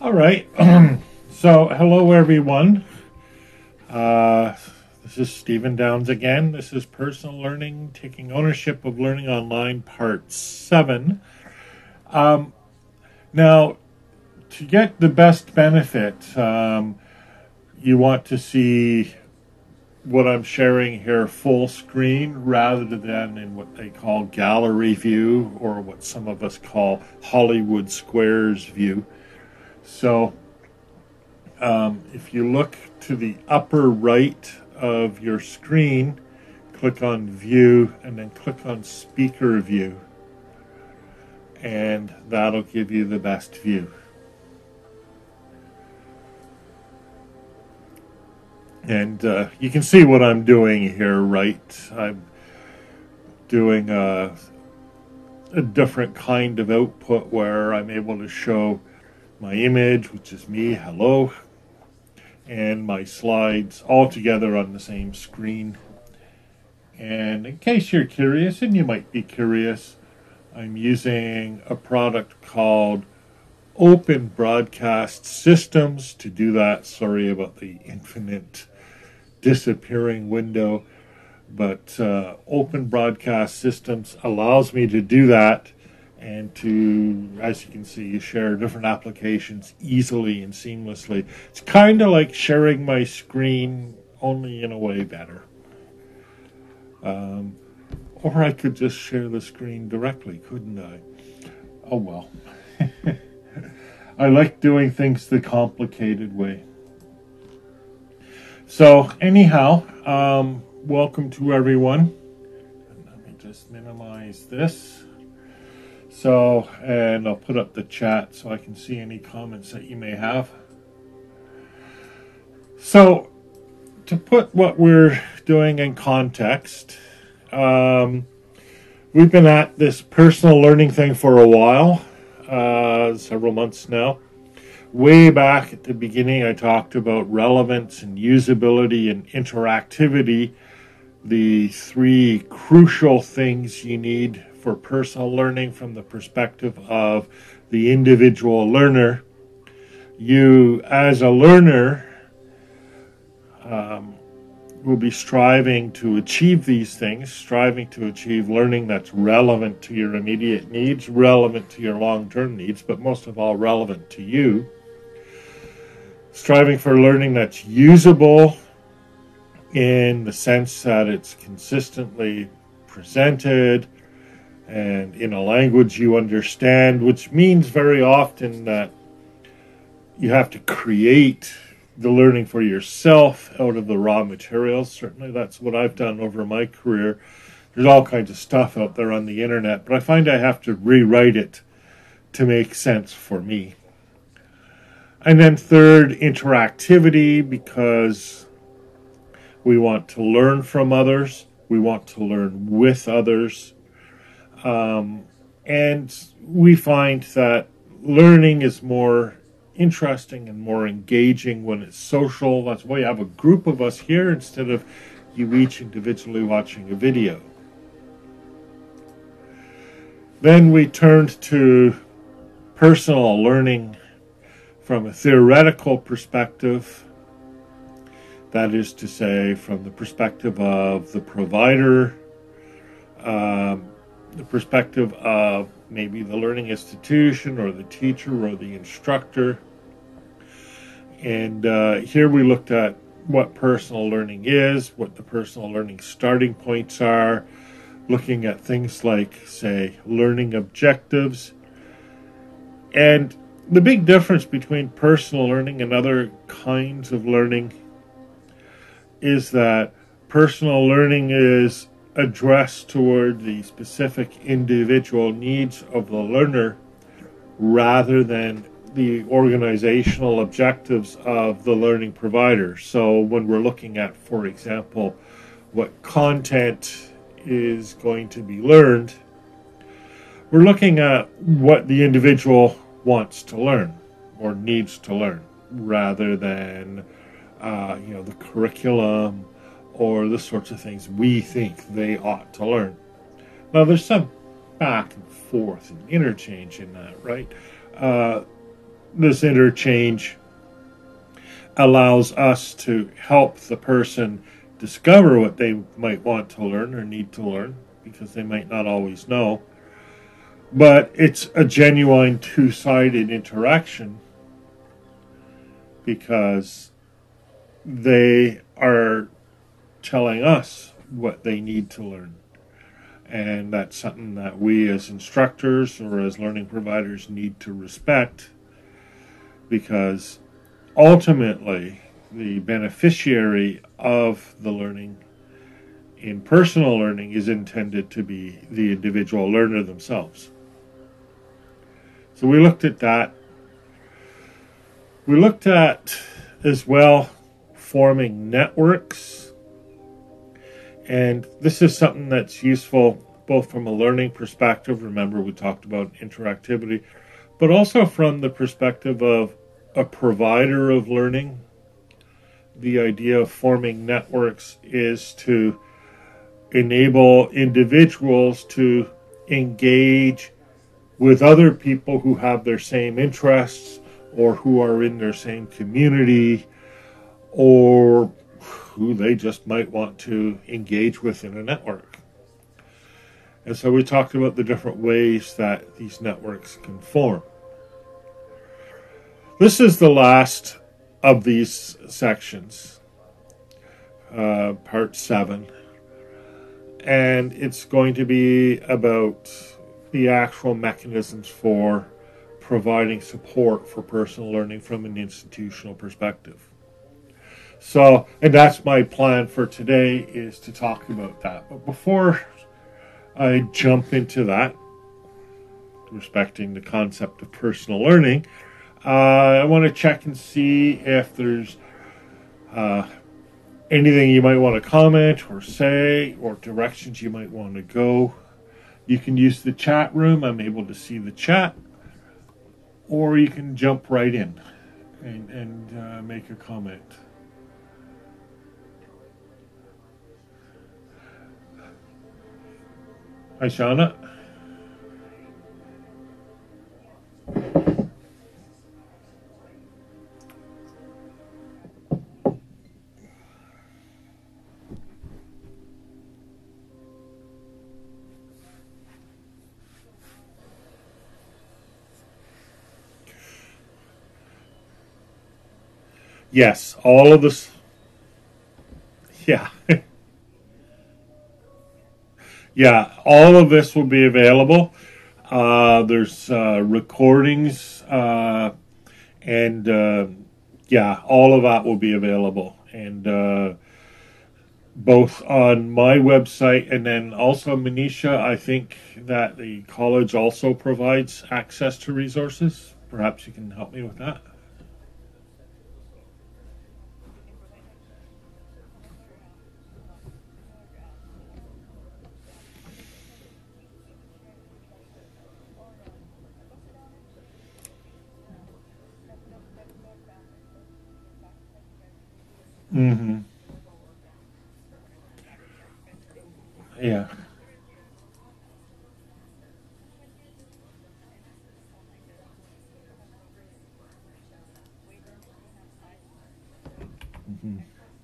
All right. So, hello everyone. Uh, this is Stephen Downs again. This is Personal Learning, Taking Ownership of Learning Online, Part 7. Now, to get the best benefit, you want to see what I'm sharing here full screen rather than in what they call gallery view or what some of us call Hollywood Squares view. So, if you look to the upper right of your screen, click on View and then click on Speaker View, and that'll give you the best view. And you can see what I'm doing here, right? I'm doing a different kind of output where I'm able to show my image, which is me, hello, and my slides all together on the same screen. And in case you're curious, and you might be curious, I'm using a product called Open Broadcast Systems to do that. Sorry about the infinite disappearing window, but Open Broadcast Systems allows me to do that and to, as you can see, share different applications easily and seamlessly. It's kind of like sharing my screen, only in a way better. Or I could just share the screen directly, couldn't I? Oh well. I like doing things the complicated way. So anyhow, welcome to everyone. Let me just minimize this. So, and I'll put up the chat so I can see any comments that you may have. So, to put what we're doing in context, we've been at this personal learning thing for a while, several months now. Way back at the beginning, I talked about relevance and usability and interactivity, the three crucial things you need for personal learning from the perspective of the individual learner. You, as a learner, will be striving to achieve these things, striving to achieve learning that's relevant to your immediate needs, relevant to your long-term needs, but most of all, relevant to you. Striving for learning that's usable in the sense that it's consistently presented and in a language you understand, which means very often that you have to create the learning for yourself out of the raw materials. Certainly that's what I've done over my career. There's all kinds of stuff out there on the internet, but I find I have to rewrite it to make sense for me. And then third, interactivity, because we want to learn from others. We want to learn with others. And we find that learning is more interesting and more engaging when it's social. That's why you have a group of us here instead of you each individually watching a video. Then we turned to personal learning from a theoretical perspective. That is to say, from the perspective of the provider, the perspective of maybe the learning institution or the teacher or the instructor. And here we looked at what personal learning is, what the personal learning starting points are, looking at things like, say, learning objectives. And the big difference between personal learning and other kinds of learning is that personal learning is addressed toward the specific individual needs of the learner rather than the organizational objectives of the learning provider. So when we're looking at, for example, what content is going to be learned, we're looking at what the individual wants to learn or needs to learn rather than the curriculum or the sorts of things we think they ought to learn. Now, there's some back and forth and interchange in that, right? this interchange allows us to help the person discover what they might want to learn or need to learn, because they might not always know. But it's a genuine two-sided interaction, because they are telling us what they need to learn. And that's something that we as instructors or as learning providers need to respect, because ultimately the beneficiary of the learning in personal learning is intended to be the individual learner themselves. So we looked at that. We looked at as well forming networks. And this is something that's useful both from a learning perspective. Remember, we talked about interactivity, but also from the perspective of a provider of learning. The idea of forming networks is to enable individuals to engage with other people who have their same interests or who are in their same community or who they just might want to engage with in a network. And so we talked about the different ways that these networks can form. This is the last of these sections, part 7. And it's going to be about the actual mechanisms for providing support for personal learning from an institutional perspective. So, and that's my plan for today, is to talk about that. But before I jump into that, respecting the concept of personal learning, I want to check and see if there's anything you might want to comment or say, or directions you might want to go. You can use the chat room. I'm able to see the chat. Or you can jump right in and make a comment. Hi, Shauna. Yes, all of this. Yeah. Yeah, all of this will be available. There's recordings, and yeah, all of that will be available. And both on my website and then also Manisha, I think that the college also provides access to resources. Perhaps you can help me with that. Mm-hmm. Yeah. Mm-hmm.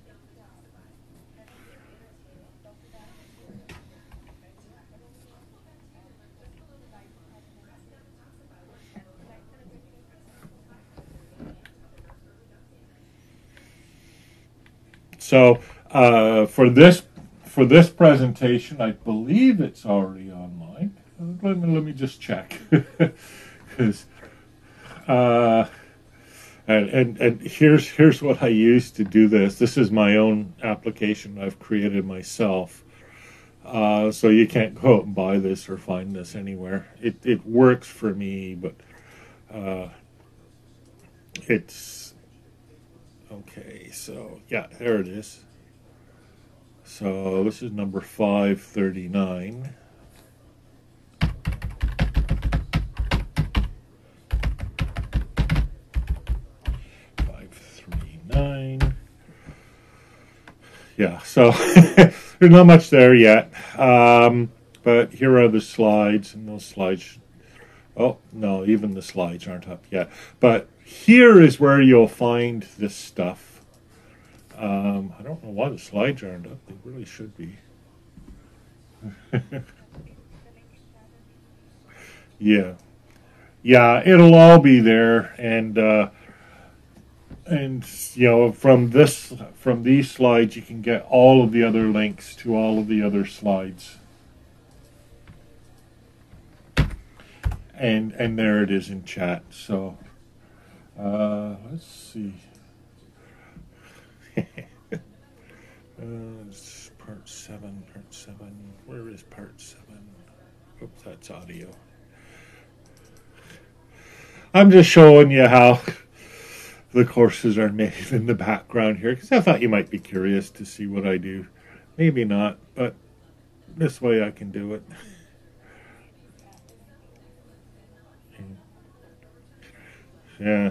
So for this presentation, I believe it's already online. Let me just check, because uh, and here's what I use to do this. This is my own application I've created myself. So you can't go out and buy this or find this anywhere. It works for me, but uh, it's okay. So yeah, there it is. So this is number 539. 539. Yeah, so there's not much there yet. But here are the slides, and those slides Oh, no, even the slides aren't up yet. But here is where you'll find this stuff. I don't know why the slides aren't up. They really should be. Yeah. Yeah, it'll all be there. And from these slides you can get all of the other links to all of the other slides. And there it is in chat. So let's see. It's part 7. Part 7. Where is part 7? Oops, that's audio. I'm just showing you how the courses are made in the background here because I thought you might be curious to see what I do. Maybe not, but this way I can do it. Yeah.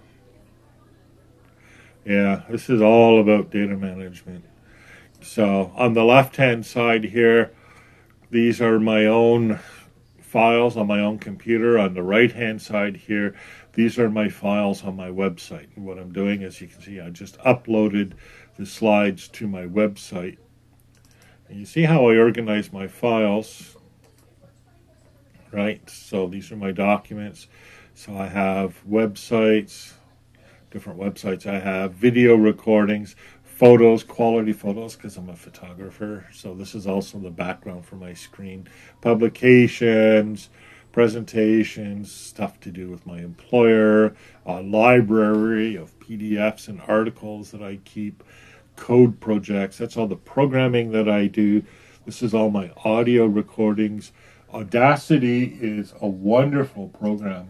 Yeah, this is all about data management. So on the left-hand side here, these are my own files on my own computer. On the right-hand side here, these are my files on my website. And what I'm doing, as you can see, I just uploaded the slides to my website. And you see how I organize my files, right? So these are my documents. So I have websites, different websites I have, video recordings, photos, quality photos, because I'm a photographer. So this is also the background for my screen. Publications, presentations, stuff to do with my employer, a library of PDFs and articles that I keep, code projects. That's all the programming that I do. This is all my audio recordings. Audacity is a wonderful program.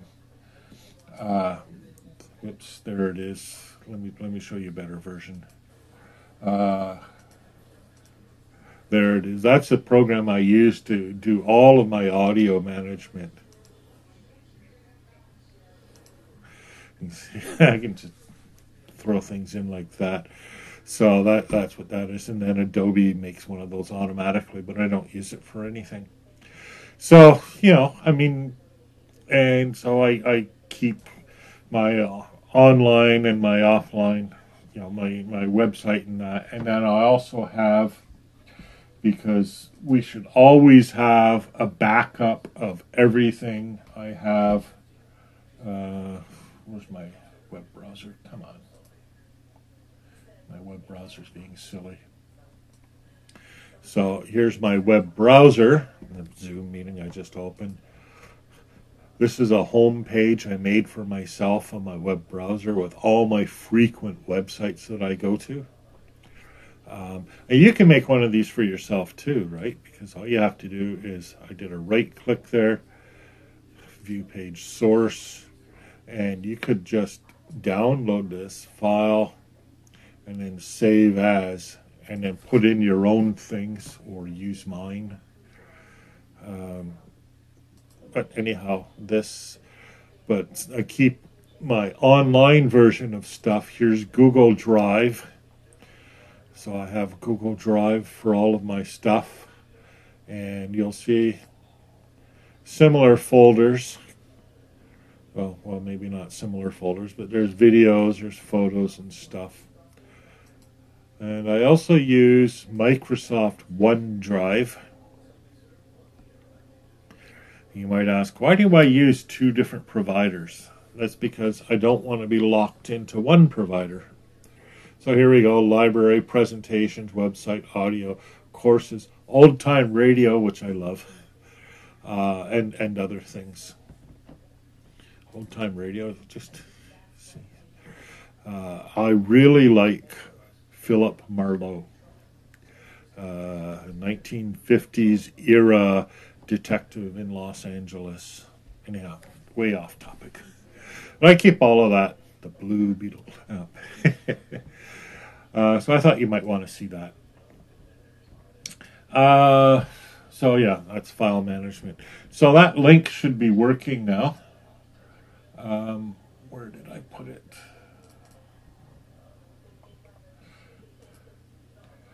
Whoops, there it is. Let me show you a better version. Uh, there it is. That's the program I use to do all of my audio management. I can just throw things in like that. So that's what that is. And then Adobe makes one of those automatically, but I don't use it for anything. So, I mean, and so I keep my online and my offline, my website and that. And then I also have, because we should always have a backup of everything I have. Where's my web browser? Come on. My web browser's being silly. So here's my web browser, the Zoom meeting I just opened. This is a home page I made for myself on my web browser with all my frequent websites that I go to. And you can make one of these for yourself too, right? Because all you have to do is, I did a right click there, view page source, and you could just download this file and then save as, and then put in your own things or use mine. But anyhow, but I keep my online version of stuff. Here's Google Drive. So I have Google Drive for all of my stuff. And you'll see similar folders. Well, maybe not similar folders, but there's videos, there's photos and stuff. And I also use Microsoft OneDrive. You might ask, why do I use two different providers? That's because I don't want to be locked into one provider. So here we go, library, presentations, website, audio, courses, old time radio, which I love, and other things. Old time radio, just see. I really like Philip Marlowe, 1950s era detective in Los Angeles. Anyhow, way off topic. But I keep all of that. The Blue Beetle. So I thought you might want to see that. So yeah, that's file management. So that link should be working now. Where did I put it?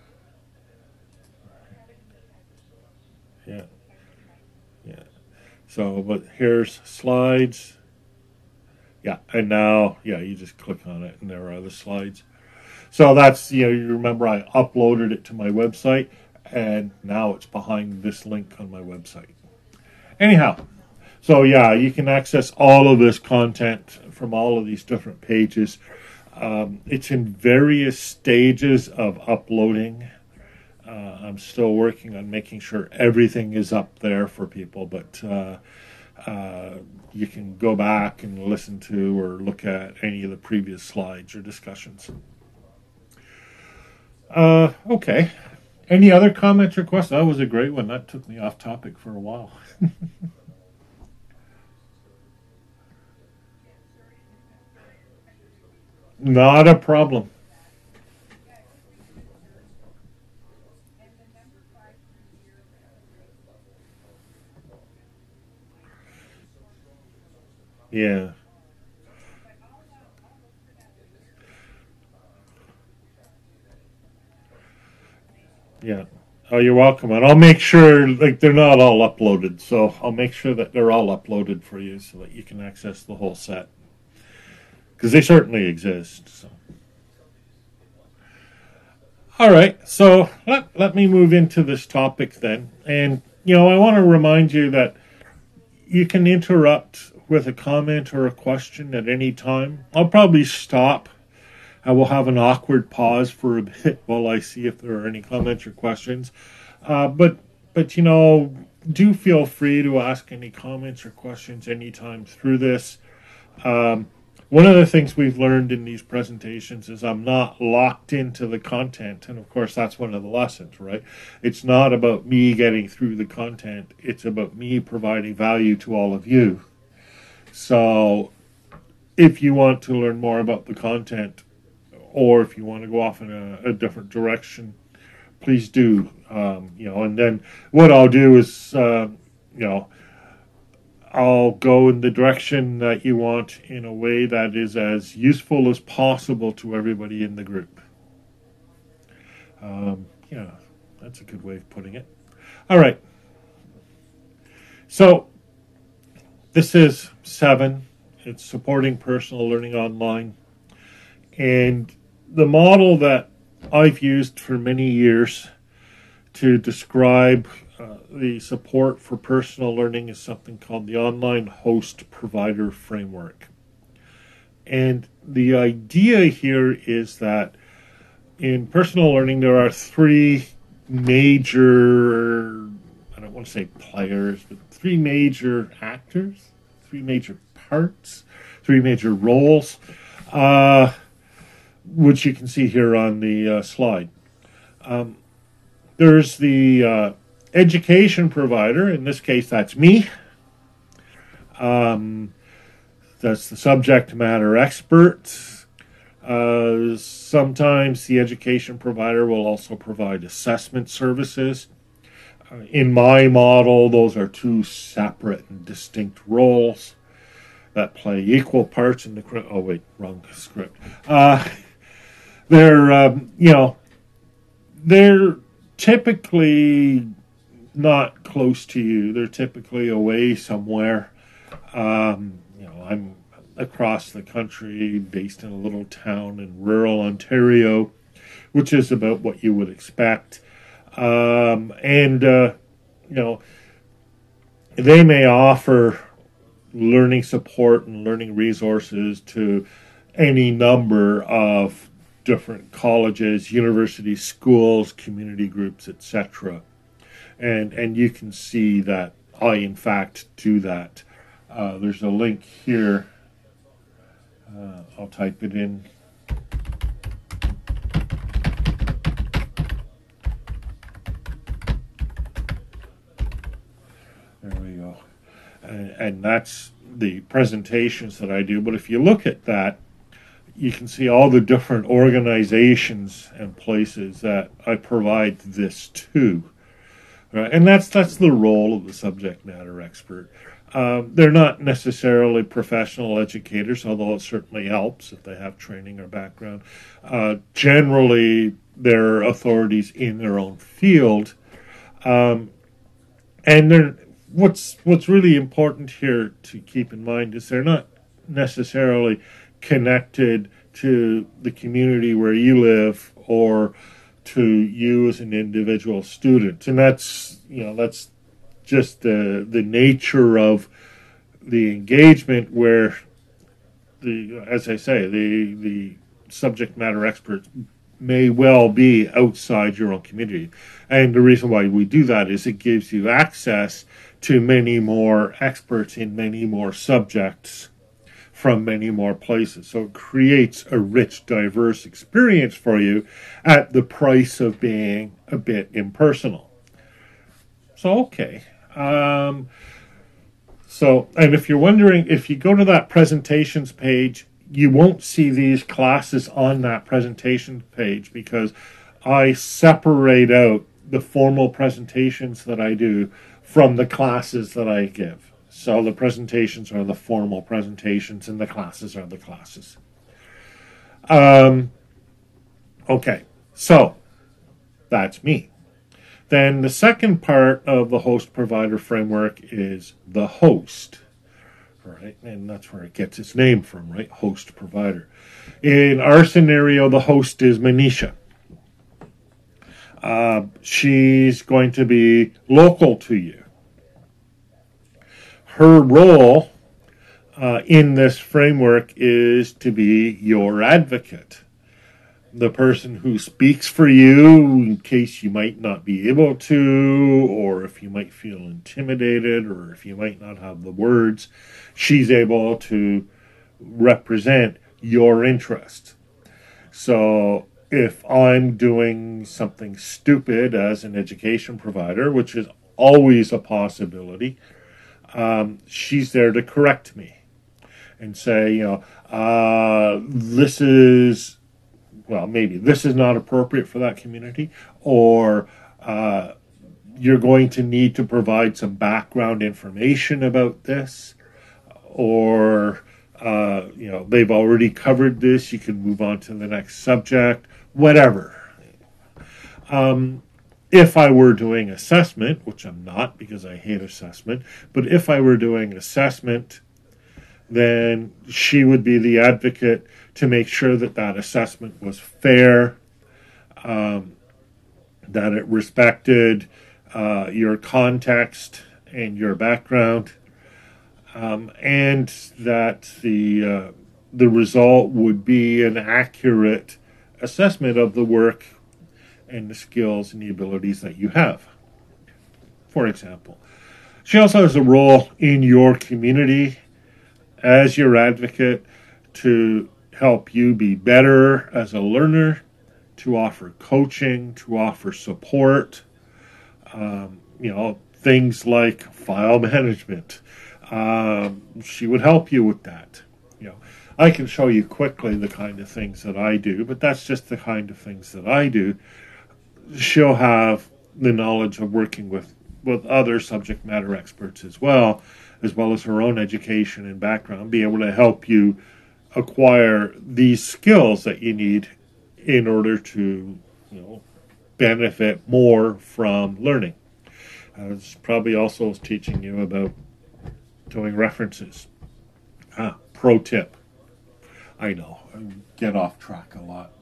Yeah, yeah. So, but here's slides. Yeah, and now, yeah, you just click on it and there are the slides. So that's, you remember I uploaded it to my website and now it's behind this link on my website. Anyhow, so yeah, you can access all of this content from all of these different pages. It's in various stages of uploading. I'm still working on making sure everything is up there for people, but you can go back and listen to or look at any of the previous slides or discussions. Okay. Any other comments or questions? That was a great one. That took me off topic for a while. Not a problem. Yeah. Yeah. Oh, you're welcome. And I'll make sure, like, they're not all uploaded. So I'll make sure that they're all uploaded for you so that you can access the whole set. Because they certainly exist. So. All right. So let me move into this topic then. And, I want to remind you that you can interrupt with a comment or a question at any time. I'll probably stop. I will have an awkward pause for a bit while I see if there are any comments or questions. But do feel free to ask any comments or questions anytime through this. One of the things we've learned in these presentations is I'm not locked into the content. And of course, that's one of the lessons, right? It's not about me getting through the content. It's about me providing value to all of you. So if you want to learn more about the content, or if you want to go off in a different direction, please do. And then what I'll do is, I'll go in the direction that you want in a way that is as useful as possible to everybody in the group. Yeah, that's a good way of putting it. All right. So this is 7. It's supporting personal learning online. And the model that I've used for many years to describe the support for personal learning is something called the Online Host Provider Framework. And the idea here is that in personal learning, there are 3 major, I don't want to say players, but 3 major actors, 3 major parts, 3 major roles, which you can see here on the slide. There's the education provider. In this case, that's me. That's the subject matter expert. Sometimes the education provider will also provide assessment services. In my model, those are 2 separate and distinct roles that play equal parts in the... Oh, wait, wrong script. They're typically not close to you. They're typically away somewhere. I'm across the country, based in a little town in rural Ontario, which is about what you would expect. They may offer learning support and learning resources to any number of different colleges, universities, schools, community groups, etc. And you can see that I, in fact, do that. There's a link here. I'll type it in. There we go. And that's the presentations that I do. But if you look at that, you can see all the different organizations and places that I provide this to. Right? And that's the role of the subject matter expert. They're not necessarily professional educators, although it certainly helps if they have training or background. Generally, they're authorities in their own field. And what's really important here to keep in mind is they're not necessarily connected to the community where you live or to you as an individual student, and that's just the nature of the engagement where as I say, the subject matter experts may well be outside your own community. And the reason why we do that is it gives you access to many more experts in many more subjects from many more places. So it creates a rich, diverse experience for you at the price of being a bit impersonal. So, okay. And if you're wondering, if you go to that presentations page, you won't see these classes on that presentation page because I separate out the formal presentations that I do from the classes that I give. So the presentations are the formal presentations and the classes are the classes. Okay, so that's me. Then the second part of the host provider framework is the host. Right, and that's where it gets its name from, right? Host provider. In our scenario, the host is Manisha. She's going to be local to you. Her role in this framework is to be your advocate, the person who speaks for you in case you might not be able to, or if you might feel intimidated, or if you might not have the words. She's able to represent your interest. So if I'm doing something stupid as an education provider, which is always a possibility, she's there to correct me and say, this is, well, maybe this is not appropriate for that community, or you're going to need to provide some background information about this, or they've already covered this, you can move on to the next subject, whatever. If I were doing assessment, which I'm not because I hate assessment, but if I were doing assessment, then she would be the advocate to make sure that that assessment was fair, that it respected your context and your background, and that the result would be an accurate assessment of the work and the skills and the abilities that you have. For example, she also has a role in your community as your advocate to help you be better as a learner, to offer coaching, to offer support, things like file management. She would help you with that. I can show you quickly the kind of things that I do, but that's just the kind of things that I do. She'll have the knowledge of working with other subject matter experts as well as her own education and background, be able to help you acquire these skills that you need in order to, benefit more from learning. It's probably also teaching you about doing references. Pro tip. I know, I get off track a lot.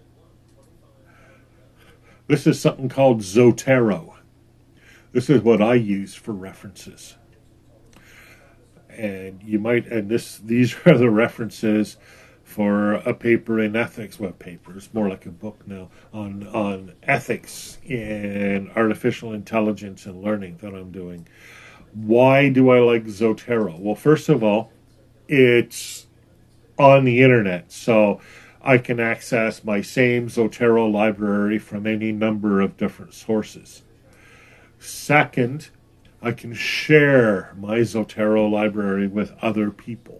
This is something called Zotero. This is what I use for references. And these are the references for a paper in ethics. Well, paper, it's more like a book now, on ethics in artificial intelligence and learning that I'm doing. Why do I like Zotero? Well, first of all, it's on the internet, so I can access my same Zotero library from any number of different sources. Second, I can share my Zotero library with other people.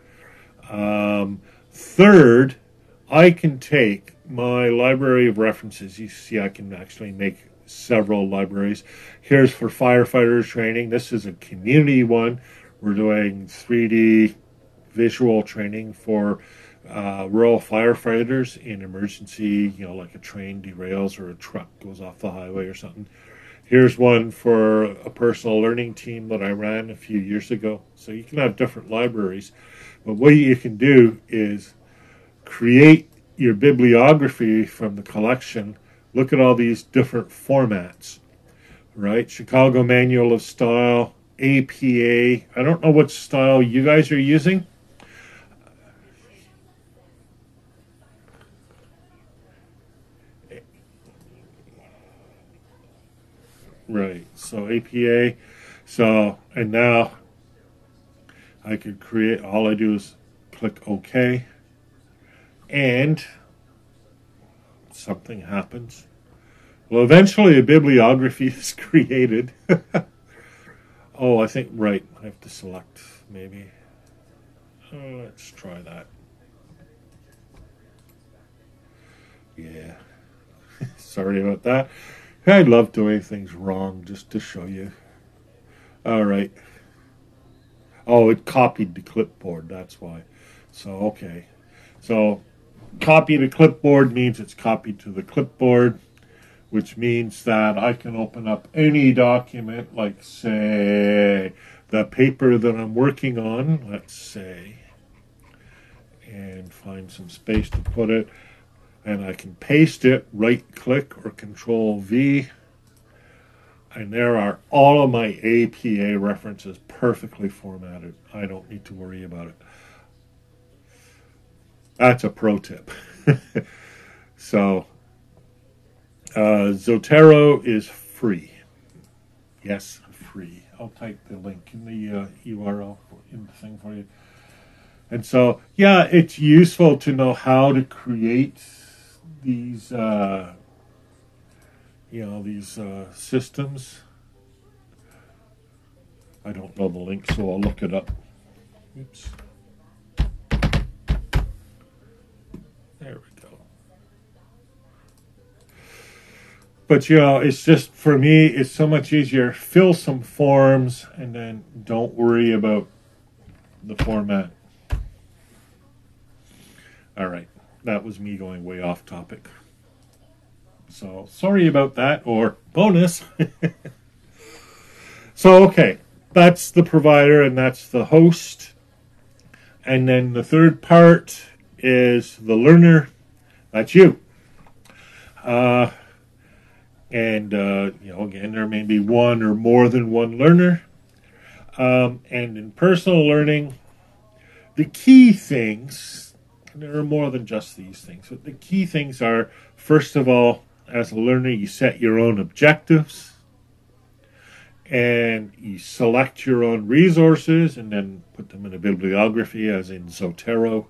Third, I can take my library of references. You see, I can actually make several libraries. Here's for firefighters training. This is a community one. We're doing 3D visual training for rural firefighters in emergency, like a train derails or a truck goes off the highway or something. Here's one for a personal learning team that I ran a few years ago. So you can have different libraries, but what you can do is create your bibliography from the collection. Look at all these different formats, right? Chicago Manual of Style, APA. I don't know what style you guys are using. Right, so APA. So, and now I could create, all I do is click OK, and something happens. Well, eventually a bibliography is created. Oh, I think, right, I have to select maybe. Oh, let's try that. Yeah, sorry about that. I love doing things wrong just to show you. All right. Oh, it copied the clipboard, that's why. So, okay. So, copy to clipboard means it's copied to the clipboard, which means that I can open up any document, like, say, the paper that I'm working on, let's say, and find some space to put it, and I can paste it, right-click or Control-V, and there are all of my APA references perfectly formatted. I don't need to worry about it. That's a pro tip. So, Zotero is free. Yes, free. I'll type the link in the URL in the thing for you. And so, yeah, it's useful to know how to create these, these systems. I don't know the link, so I'll look it up. Oops. There we go. But, it's just, for me, it's so much easier. Fill some forms and then don't worry about the format. All right. That was me going way off topic. So, sorry about that, or bonus. So, okay. That's the provider and that's the host. And then the third part is the learner. That's you. Again, there may be one or more than one learner. And in personal learning, the key things, there are more than just these things, but the key things are, first of all, as a learner, you set your own objectives and you select your own resources and then put them in a bibliography, as in Zotero.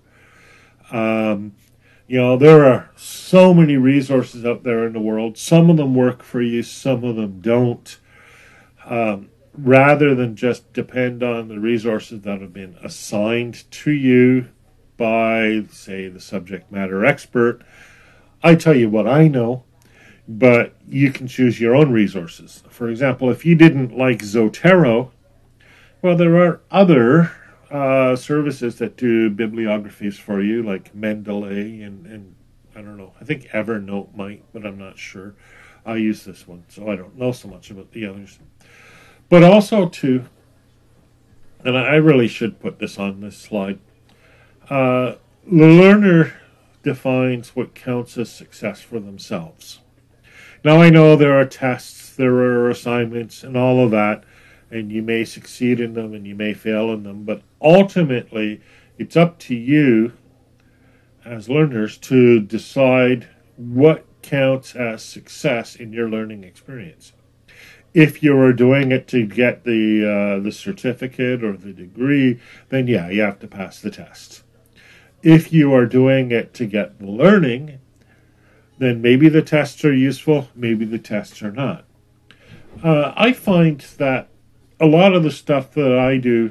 There are so many resources out there in the world. Some of them work for you, some of them don't. Rather than just depend on the resources that have been assigned to you by, say, the subject matter expert, I tell you what I know, but you can choose your own resources. For example, if you didn't like Zotero, well, there are other services that do bibliographies for you, like Mendeley and I don't know. I think Evernote might, but I'm not sure. I use this one, so I don't know so much about the others. But also, too, and I really should put this on this slide, the learner defines what counts as success for themselves. Now, I know there are tests, there are assignments, and all of that, and you may succeed in them and you may fail in them, but ultimately, it's up to you as learners to decide what counts as success in your learning experience. If you are doing it to get the certificate or the degree, then yeah, you have to pass the test. If you are doing it to get the learning, then maybe the tests are useful, maybe the tests are not. I find that a lot of the stuff that I do,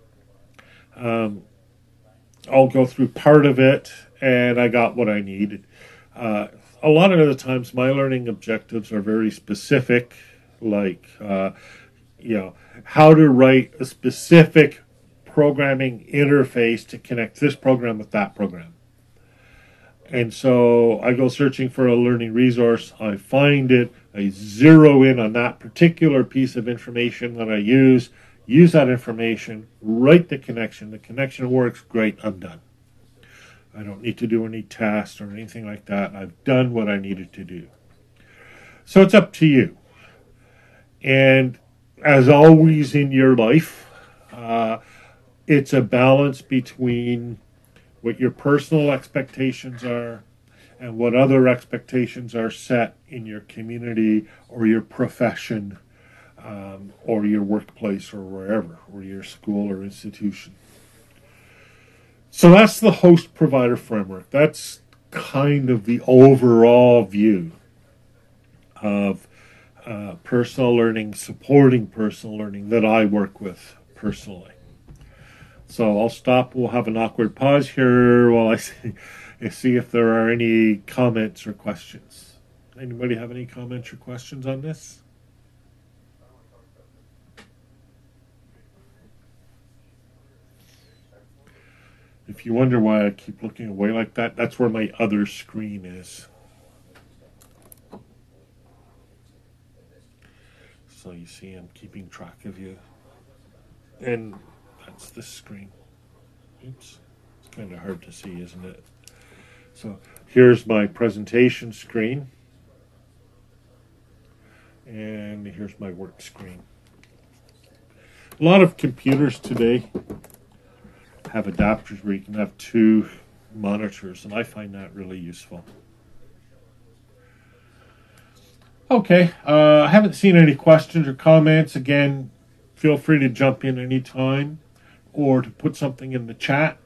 I'll go through part of it and I got what I needed. A lot of the times my learning objectives are very specific, like, how to write a specific programming interface to connect this program with that program. And so I go searching for a learning resource. I find it. I zero in on that particular piece of information that I use that information, write the connection. The connection works, great, I'm done. I don't need to do any tests or anything like that. I've done what I needed to do. So it's up to you. And as always in your life, it's a balance between what your personal expectations are and what other expectations are set in your community or your profession, or your workplace or wherever, or your school or institution. So that's the host provider framework. That's kind of the overall view of personal learning, supporting personal learning that I work with personally. So I'll stop. We'll have an awkward pause here while I see if there are any comments or questions. Anybody have any comments or questions on this? If you wonder why I keep looking away like that, that's where my other screen is. So you see I'm keeping track of you. And that's this screen. Oops. It's kind of hard to see, isn't it? So here's my presentation screen. And here's my work screen. A lot of computers today have adapters where you can have two monitors, and I find that really useful. Okay, I haven't seen any questions or comments. Again, feel free to jump in anytime or to put something in the chat.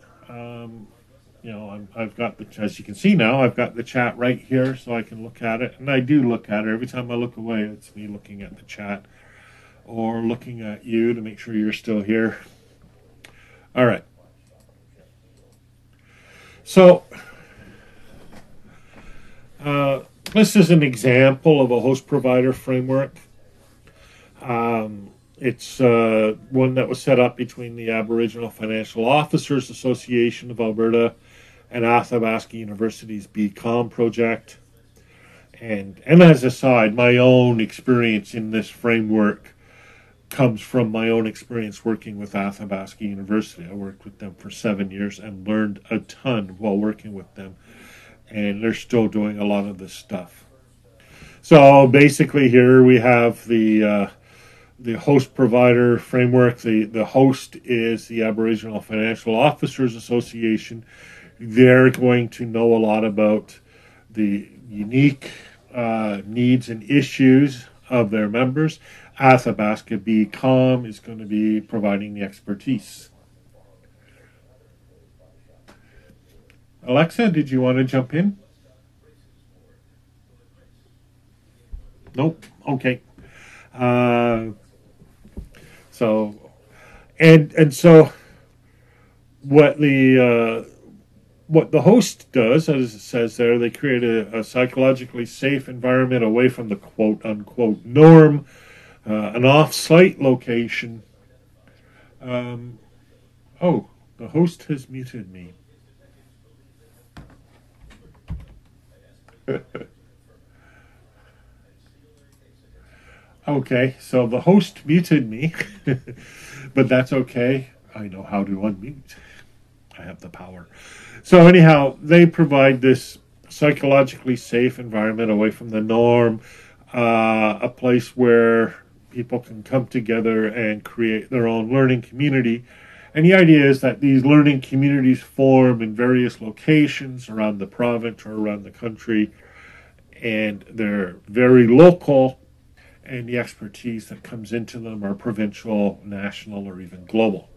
I've got as you can see now, I've got the chat right here so I can look at it, and I do look at it. Every time I look away, it's me looking at the chat or looking at you to make sure you're still here. All right. So this is an example of a host provider framework. It's one that was set up between the Aboriginal Financial Officers Association of Alberta and Athabasca University's BCom project. And as a side, my own experience in this framework comes from my own experience working with Athabasca University. I worked with them for 7 years and learned a ton while working with them. And they're still doing a lot of this stuff. So basically here we have the host provider framework. The host is the Aboriginal Financial Officers Association. They're going to know a lot about the unique needs and issues of their members. Athabasca BCom is going to be providing the expertise. Alexa, did you want to jump in? Nope. Okay. So what the host does, as it says there, they create a psychologically safe environment away from the quote unquote norm, an off-site location. Oh, the host has muted me. Okay, so the host muted me, but that's okay. I know how to unmute. I have the power. So anyhow, they provide this psychologically safe environment away from the norm, a place where people can come together and create their own learning community. And the idea is that these learning communities form in various locations around the province or around the country, and they're very local, and the expertise that comes into them are provincial, national, or even global.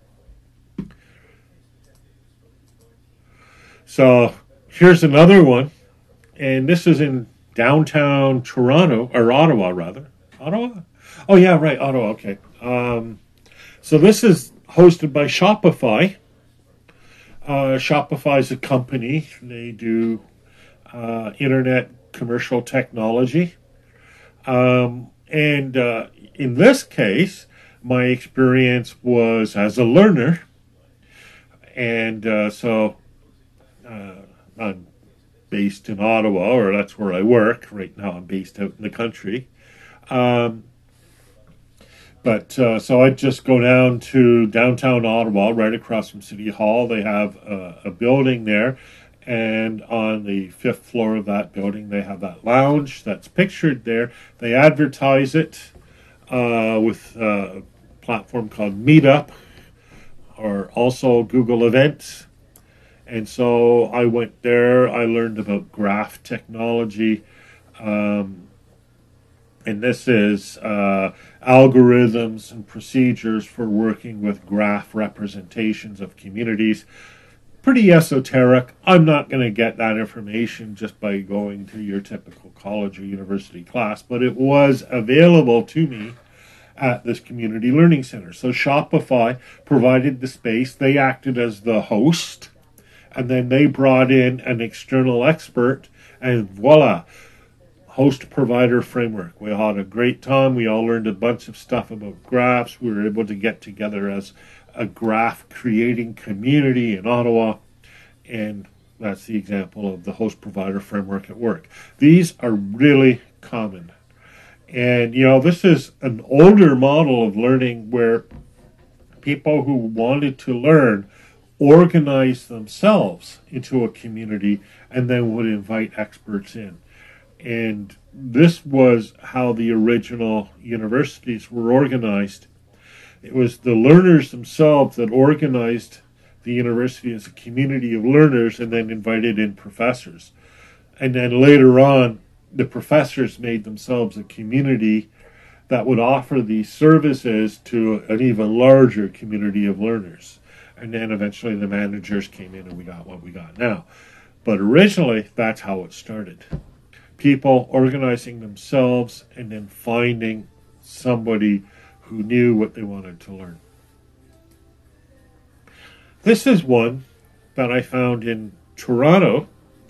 So here's another one, and this is in downtown Toronto, or Ottawa, rather. Ottawa? Oh, yeah, right, Ottawa, okay. So this is hosted by Shopify. Shopify is a company. They do internet commercial technology. And in this case, my experience was as a learner. And so I'm based in Ottawa, or that's where I work. Right now I'm based out in the country. Um, so I'd just go down to downtown Ottawa, right across from City Hall. They have a building there, and on the fifth floor of that building, they have that lounge that's pictured there. They advertise it with a platform called Meetup, or also Google Events. And so I went there. I learned about graph technology. Um, and this is algorithms and procedures for working with graph representations of communities. Pretty esoteric. I'm not going to get that information just by going to your typical college or university class, but it was available to me at this community learning center. So Shopify provided the space. They acted as the host, and then they brought in an external expert, and voila, host provider framework. We had a great time. We all learned a bunch of stuff about graphs. We were able to get together as a graph creating community in Ottawa, and that's the example of the host provider framework at work. These are really common. And, this is an older model of learning where people who wanted to learn organized themselves into a community and then would invite experts in. And this was how the original universities were organized. It was the learners themselves that organized the university as a community of learners and then invited in professors. And then later on, the professors made themselves a community that would offer these services to an even larger community of learners. And then eventually the managers came in and we got what we got now. But originally, that's how it started. People organizing themselves and then finding somebody who knew what they wanted to learn. This is one that I found in Toronto,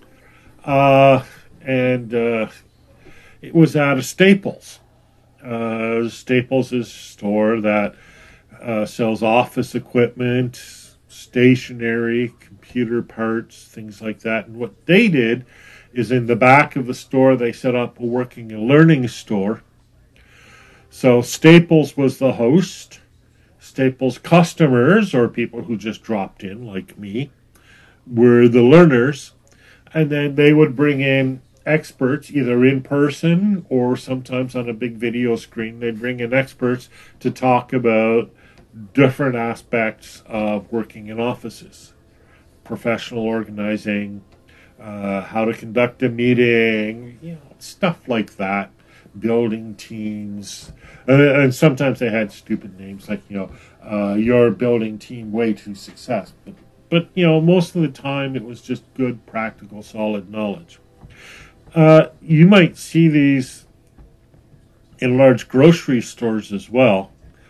and it was at a Staples. Staples is a store that sells office equipment, stationery, computer parts, things like that. And what they did is in the back of the store, they set up a working and learning store. So Staples was the host. Staples customers, or people who just dropped in, like me, were the learners. And then they would bring in experts, either in person or sometimes on a big video screen. They'd bring in experts to talk about different aspects of working in offices, professional organizing, how to conduct a meeting, stuff like that, building teams. And sometimes they had stupid names like, your building team way to success. But most of the time it was just good, practical, solid knowledge. You might see these in large grocery stores as well,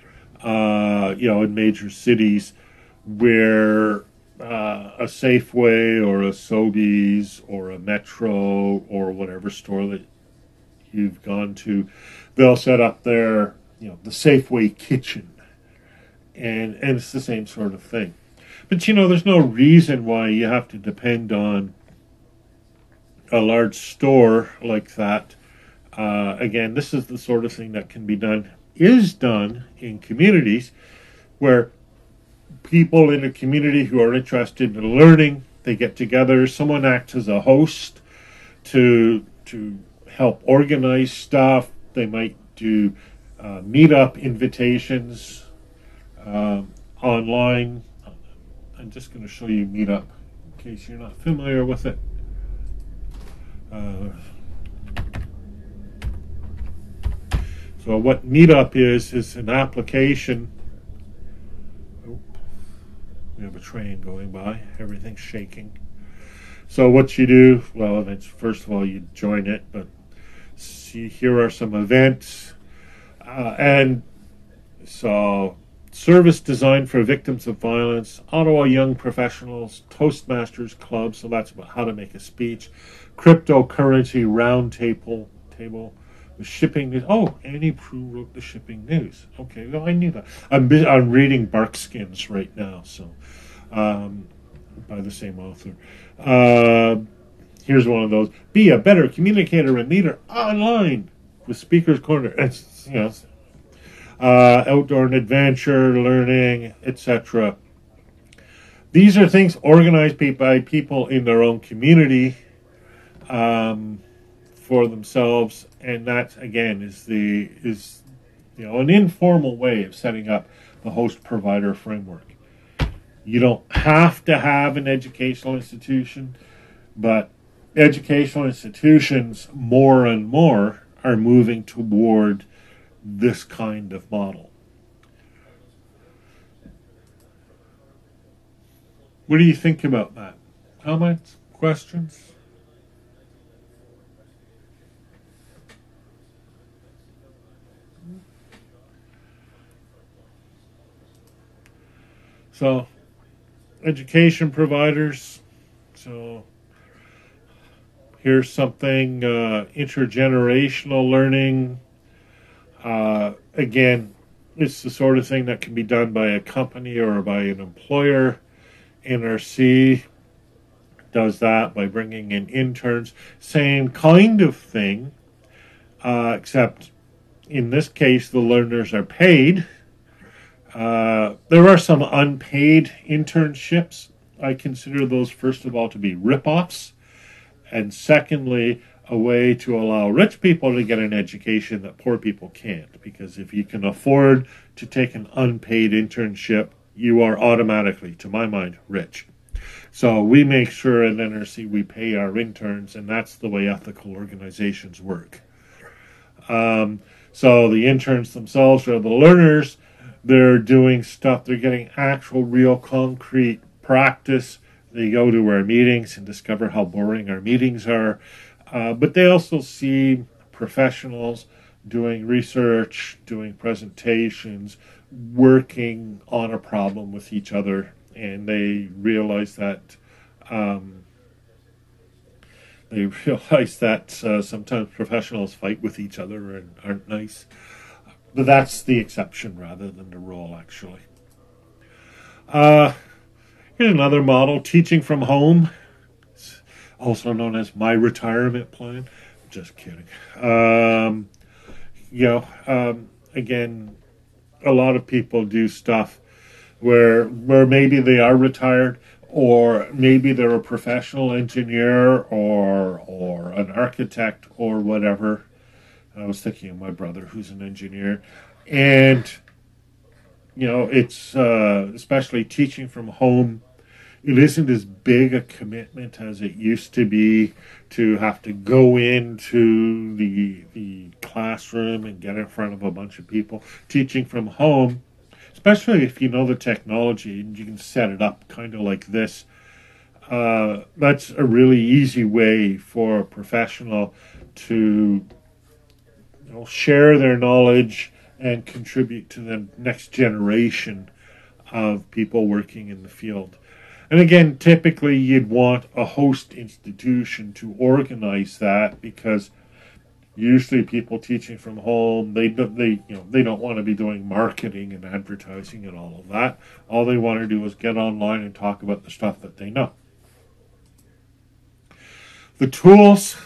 in major cities where a Safeway or a Sobeys or a Metro or whatever store that you've gone to, they'll set up their, the Safeway kitchen. And it's the same sort of thing. But, there's no reason why you have to depend on a large store like that. Again, this is the sort of thing that is done in communities where people in a community who are interested in learning, they get together. Someone acts as a host to help organize stuff. They might do meetup invitations online. I'm just going to show you Meetup in case you're not familiar with it. So what Meetup is an application. Oh, we have a train going by. Everything's shaking. So what you do, well, it's first of all you join it, but see, here are some events, and so service designed for victims of violence, Ottawa Young Professionals, Toastmasters Club, so that's about how to make a speech, cryptocurrency roundtable, the shipping news. Oh, Annie Proulx wrote the shipping news. Okay, well, I knew that. I'm reading Barkskins right now, so by the same author. here's one of those: be a better communicator and leader online with Speaker's Corner. It's, outdoor and adventure learning, etc. These are things organized by people in their own community for themselves, and that again is an informal way of setting up the host provider framework. You don't have to have an educational institution, but educational institutions more and more are moving toward this kind of model. What do you think about that? Comments? Questions? So, education providers. So, here's something intergenerational learning. Again, it's the sort of thing that can be done by a company or by an employer. NRC does that by bringing in interns. Same kind of thing, except in this case, the learners are paid. There are some unpaid internships. I consider those, first of all, to be rip-offs, and secondly, a way to allow rich people to get an education that poor people can't. Because if you can afford to take an unpaid internship, you are automatically, to my mind, rich. So we make sure at NRC we pay our interns, and that's the way ethical organizations work. So the interns themselves are the learners. They're doing stuff. They're getting actual, real, concrete practice. They go to our meetings and discover how boring our meetings are. But they also see professionals doing research, doing presentations, working on a problem with each other. And they realize that sometimes professionals fight with each other and aren't nice. But that's the exception rather than the rule, actually. Here's another model: teaching from home. It's also known as my retirement plan. Just kidding. Again, a lot of people do stuff where maybe they are retired, or maybe they're a professional engineer or an architect or whatever. I was thinking of my brother, who's an engineer, and it's especially teaching from home. It isn't as big a commitment as it used to be to have to go into the classroom and get in front of a bunch of people. Teaching from home, especially if you know the technology and you can set it up kind of like this, that's a really easy way for a professional to share their knowledge and contribute to the next generation of people working in the field. And again, typically you'd want a host institution to organize that, because usually people teaching from home, they don't want to be doing marketing and advertising and all of that. All they want to do is get online and talk about the stuff that they know. The tools,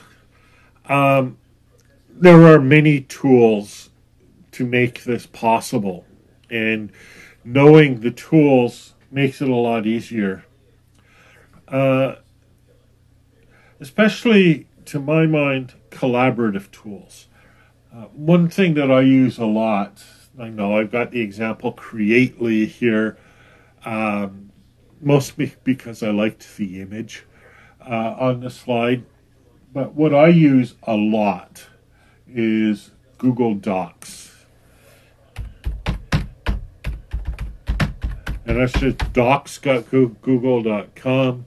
there are many tools to make this possible, and knowing the tools makes it a lot easier. Especially, to my mind, collaborative tools. One thing that I use a lot, I know I've got the example Creately here, mostly because I liked the image on the slide. But what I use a lot is Google Docs. And that's just docs.google.com.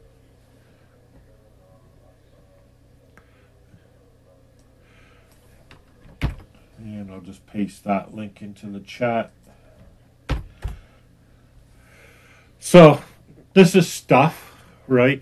And I'll just paste that link into the chat. So this is stuff, right?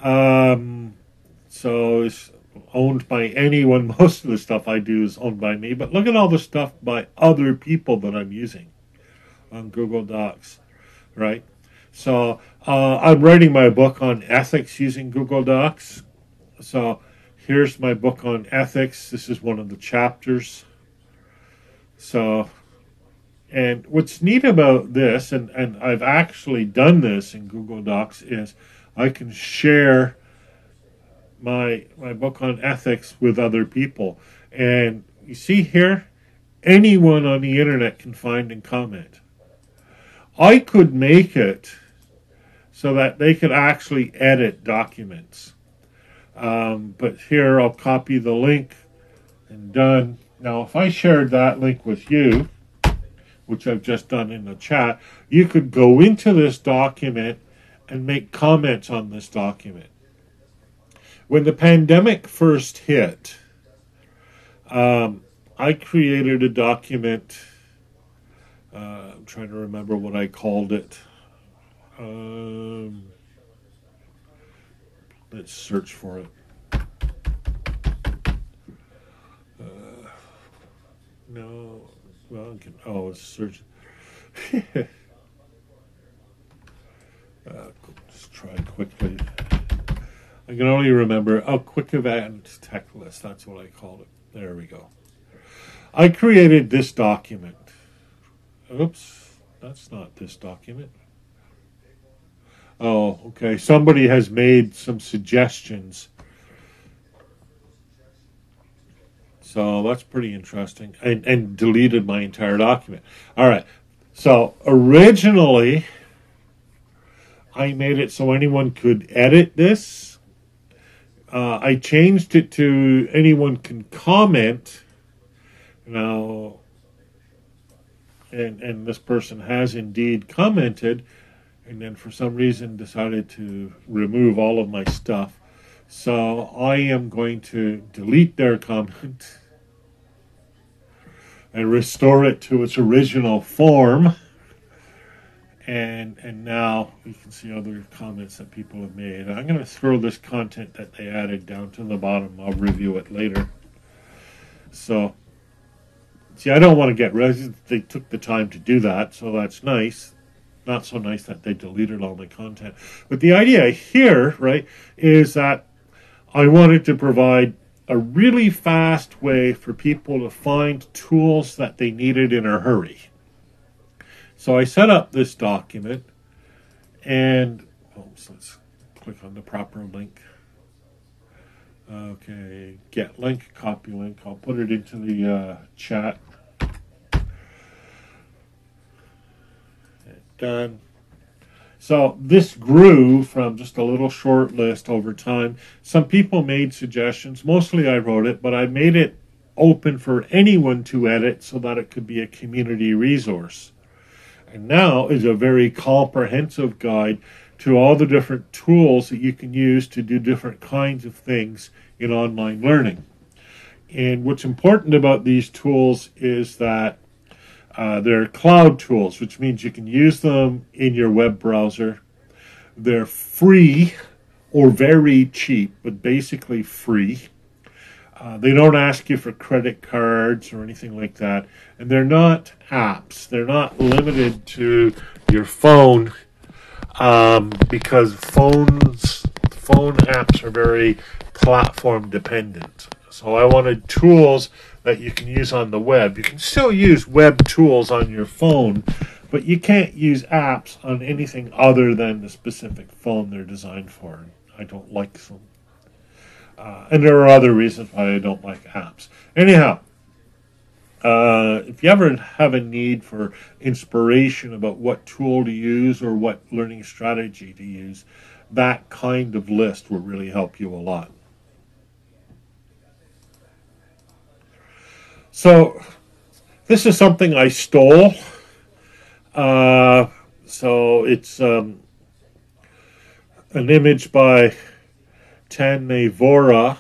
So it's owned by anyone. Most of the stuff I do is owned by me. But look at all the stuff by other people that I'm using on Google Docs, right? So I'm writing my book on ethics using Google Docs. So here's my book on ethics. This is one of the chapters. So, and what's neat about this, and I've actually done this in Google Docs, is I can share my book on ethics with other people. And you see here, anyone on the internet can find and comment. I could make it so that they could actually edit documents. But here I'll copy the link and done. Now, if I shared that link with you, which I've just done in the chat, you could go into this document and make comments on this document. When the pandemic first hit, I created a document. I'm trying to remember what I called it. Let's search for it. No, well, it's search. Let's try quickly. I can only remember quick event tech list. That's what I called it. There we go. I created this document. Oops, that's not this document. Oh, okay. Somebody has made some suggestions. So that's pretty interesting. And deleted my entire document. All right. So originally, I made it so anyone could edit this. I changed it to anyone can comment. Now, and this person has indeed commented, and then for some reason decided to remove all of my stuff. So I am going to delete their comment and restore it to its original form. And now you can see other comments that people have made. I'm going to throw this content that they added down to the bottom. I'll review it later. So, see, I don't want to get rid of it. They took the time to do that, so that's nice. Not so nice that they deleted all my content. But the idea here, right, is that I wanted to provide a really fast way for people to find tools that they needed in a hurry. So I set up this document, and let's click on the proper link. Okay, get link, copy link. I'll put it into the chat. Done. So this grew from just a little short list over time. Some people made suggestions. Mostly I wrote it, but I made it open for anyone to edit so that it could be a community resource. And now is a very comprehensive guide to all the different tools that you can use to do different kinds of things in online learning. And what's important about these tools is that they're cloud tools, which means you can use them in your web browser. They're free or very cheap, but basically free. They don't ask you for credit cards or anything like that. And they're not apps. They're not limited to your phone because phone apps are very platform dependent. So I wanted tools that you can use on the web. You can still use web tools on your phone, but you can't use apps on anything other than the specific phone they're designed for. I don't like them. And there are other reasons why I don't like apps. Anyhow, if you ever have a need for inspiration about what tool to use or what learning strategy to use, that kind of list will really help you a lot. So this is something I stole. So it's an image by Tanmay Vora,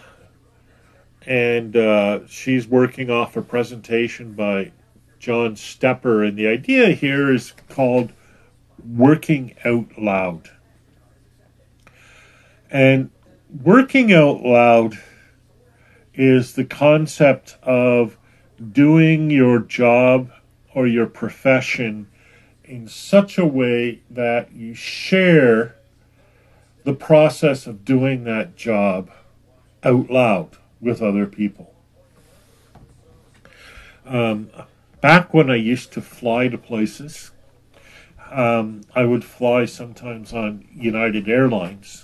and she's working off a presentation by John Stepper, and the idea here is called working out loud. And working out loud is the concept of doing your job or your profession in such a way that you share the process of doing that job out loud with other people. Back when I used to fly to places, I would fly sometimes on United Airlines.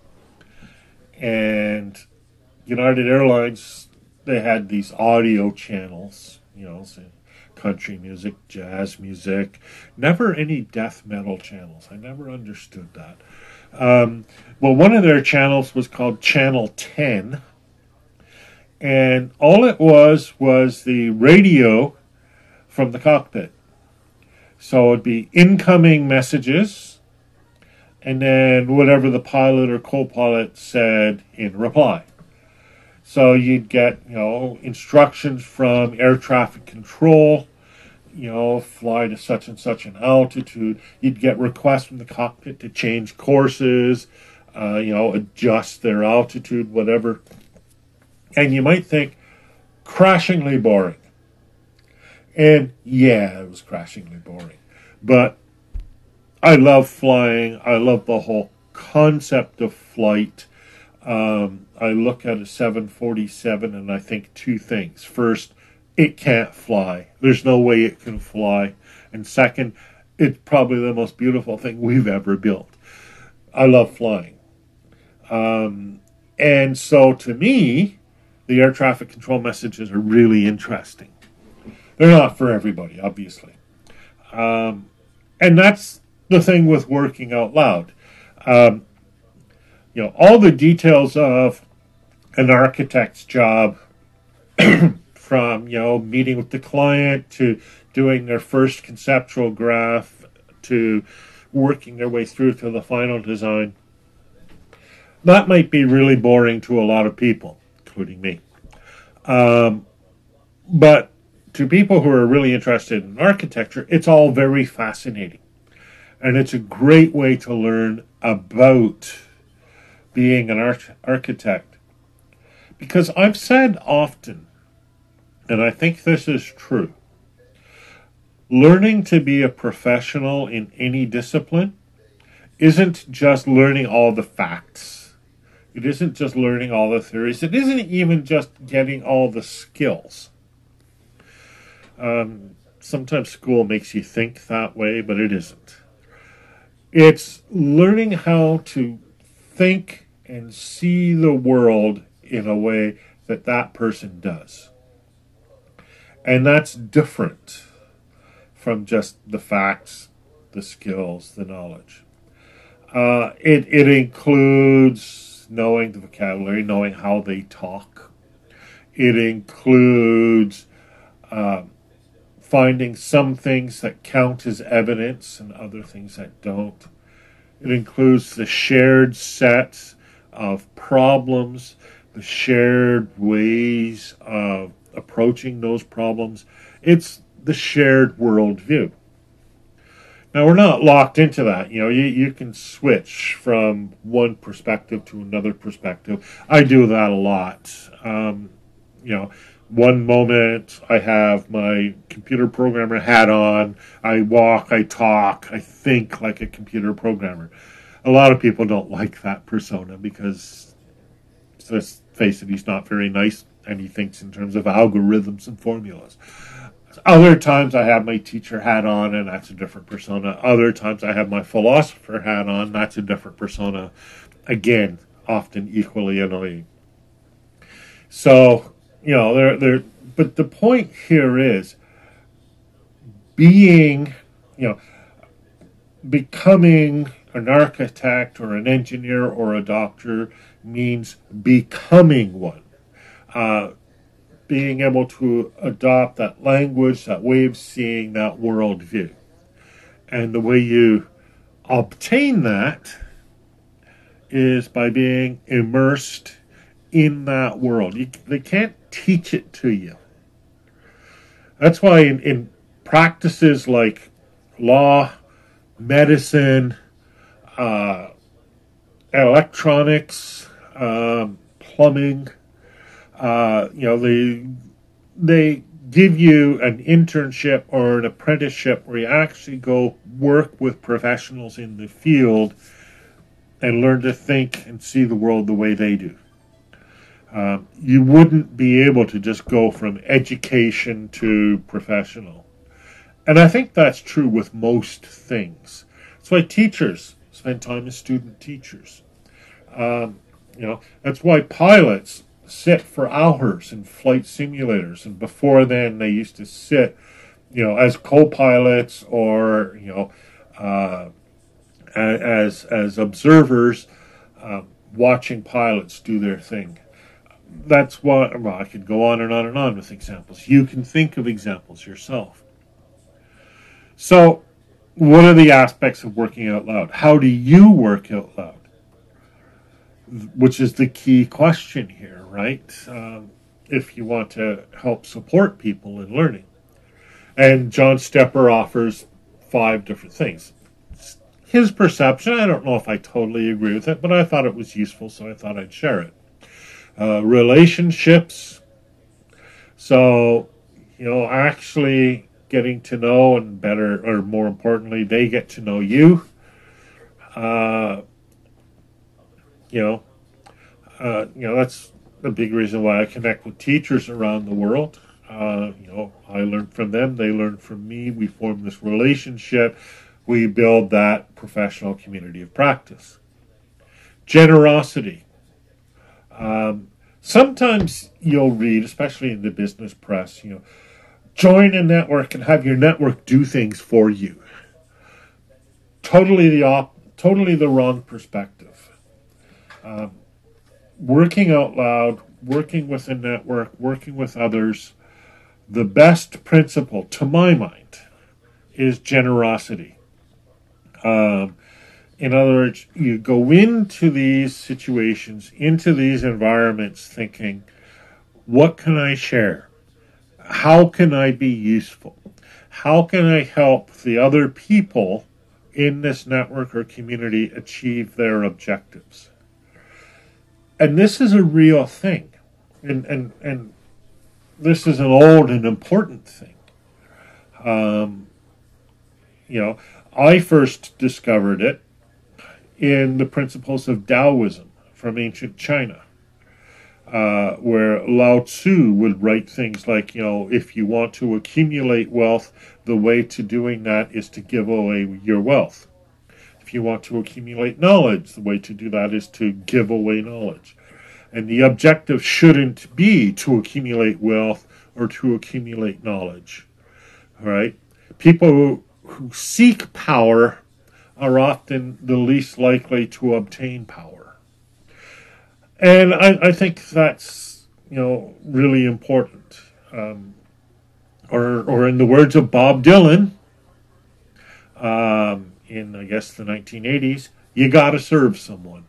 And United Airlines, they had these audio channels, so country music, jazz music, never any death metal channels. I never understood that. Well, one of their channels was called Channel 10, and all it was the radio from the cockpit. So it'd be incoming messages, and then whatever the pilot or co-pilot said in reply. So you'd get, instructions from air traffic control, fly to such and such an altitude. You'd get requests from the cockpit to change courses, adjust their altitude, whatever. And you might think, crashingly boring. And yeah, it was crashingly boring. But I love flying. I love the whole concept of flight. I look at a 747 and I think two things. First, it can't fly. There's no way it can fly. And second, it's probably the most beautiful thing we've ever built. I love flying. And so to me, the air traffic control messages are really interesting. They're not for everybody, obviously. And that's the thing with working out loud. All the details of an architect's job, from, meeting with the client to doing their first conceptual graph to working their way through to the final design, that might be really boring to a lot of people, including me. But to people who are really interested in architecture, it's all very fascinating. And it's a great way to learn about being an architect. Because I've said often, and I think this is true, learning to be a professional in any discipline isn't just learning all the facts. It isn't just learning all the theories. It isn't even just getting all the skills. Sometimes school makes you think that way, but it isn't. It's learning how to think and see the world in a way that that person does. And that's different from just the facts, the skills, the knowledge. It includes knowing the vocabulary, knowing how they talk. It includes finding some things that count as evidence and other things that don't. It includes the shared sets of problems, the shared ways of approaching those problems. It's the shared worldview. Now, we're not locked into that. You can switch from one perspective to another perspective. I do that a lot. One moment I have my computer programmer hat on. I walk, I talk, I think like a computer programmer. A lot of people don't like that persona because, let's face it, he's not very nice and he thinks in terms of algorithms and formulas. Other times I have my teacher hat on and that's a different persona. Other times I have my philosopher hat on, that's a different persona. Again, often equally annoying. So, but the point here is becoming an architect or an engineer or a doctor means becoming one. Being able to adopt that language, that way of seeing, that worldview. And the way you obtain that is by being immersed in that world. They can't teach it to you. That's why in practices like law, medicine, electronics, plumbing, they give you an internship or an apprenticeship where you actually go work with professionals in the field and learn to think and see the world the way they do. You wouldn't be able to just go from education to professional. And I think that's true with most things. That's why teachers spend time as student teachers. That's why pilots sit for hours in flight simulators, and before then they used to sit, as co-pilots or as observers, watching pilots do their thing. That's why I could go on and on and on with examples. You can think of examples yourself. So, what are the aspects of working out loud? How do you work out loud? Which is the key question here, right? If you want to help support people in learning. And John Stepper offers 5 different things. His perception, I don't know if I totally agree with it, but I thought it was useful, so I thought I'd share it. Relationships. So, actually getting to know, and better, or more importantly, they get to know you. That's a big reason why I connect with teachers around the world. I learn from them, they learn from me. We form this relationship. We build that professional community of practice. Generosity. Sometimes you'll read, especially in the business press, join a network and have your network do things for you. Totally the wrong perspective. Working out loud, working with a network, working with others, the best principle, to my mind, is generosity. In other words, you go into these situations, into these environments thinking, what can I share? How can I be useful? How can I help the other people in this network or community achieve their objectives? And this is a real thing. And this is an old and important thing. I first discovered it in the principles of Taoism from ancient China, where Lao Tzu would write things like, if you want to accumulate wealth, the way to doing that is to give away your wealth. If you want to accumulate knowledge, the way to do that is to give away knowledge. And the objective shouldn't be to accumulate wealth or to accumulate knowledge. All right? People who seek power are often the least likely to obtain power. And I think that's, really important. Or in the words of Bob Dylan, in, I guess, the 1980s, you got to serve someone.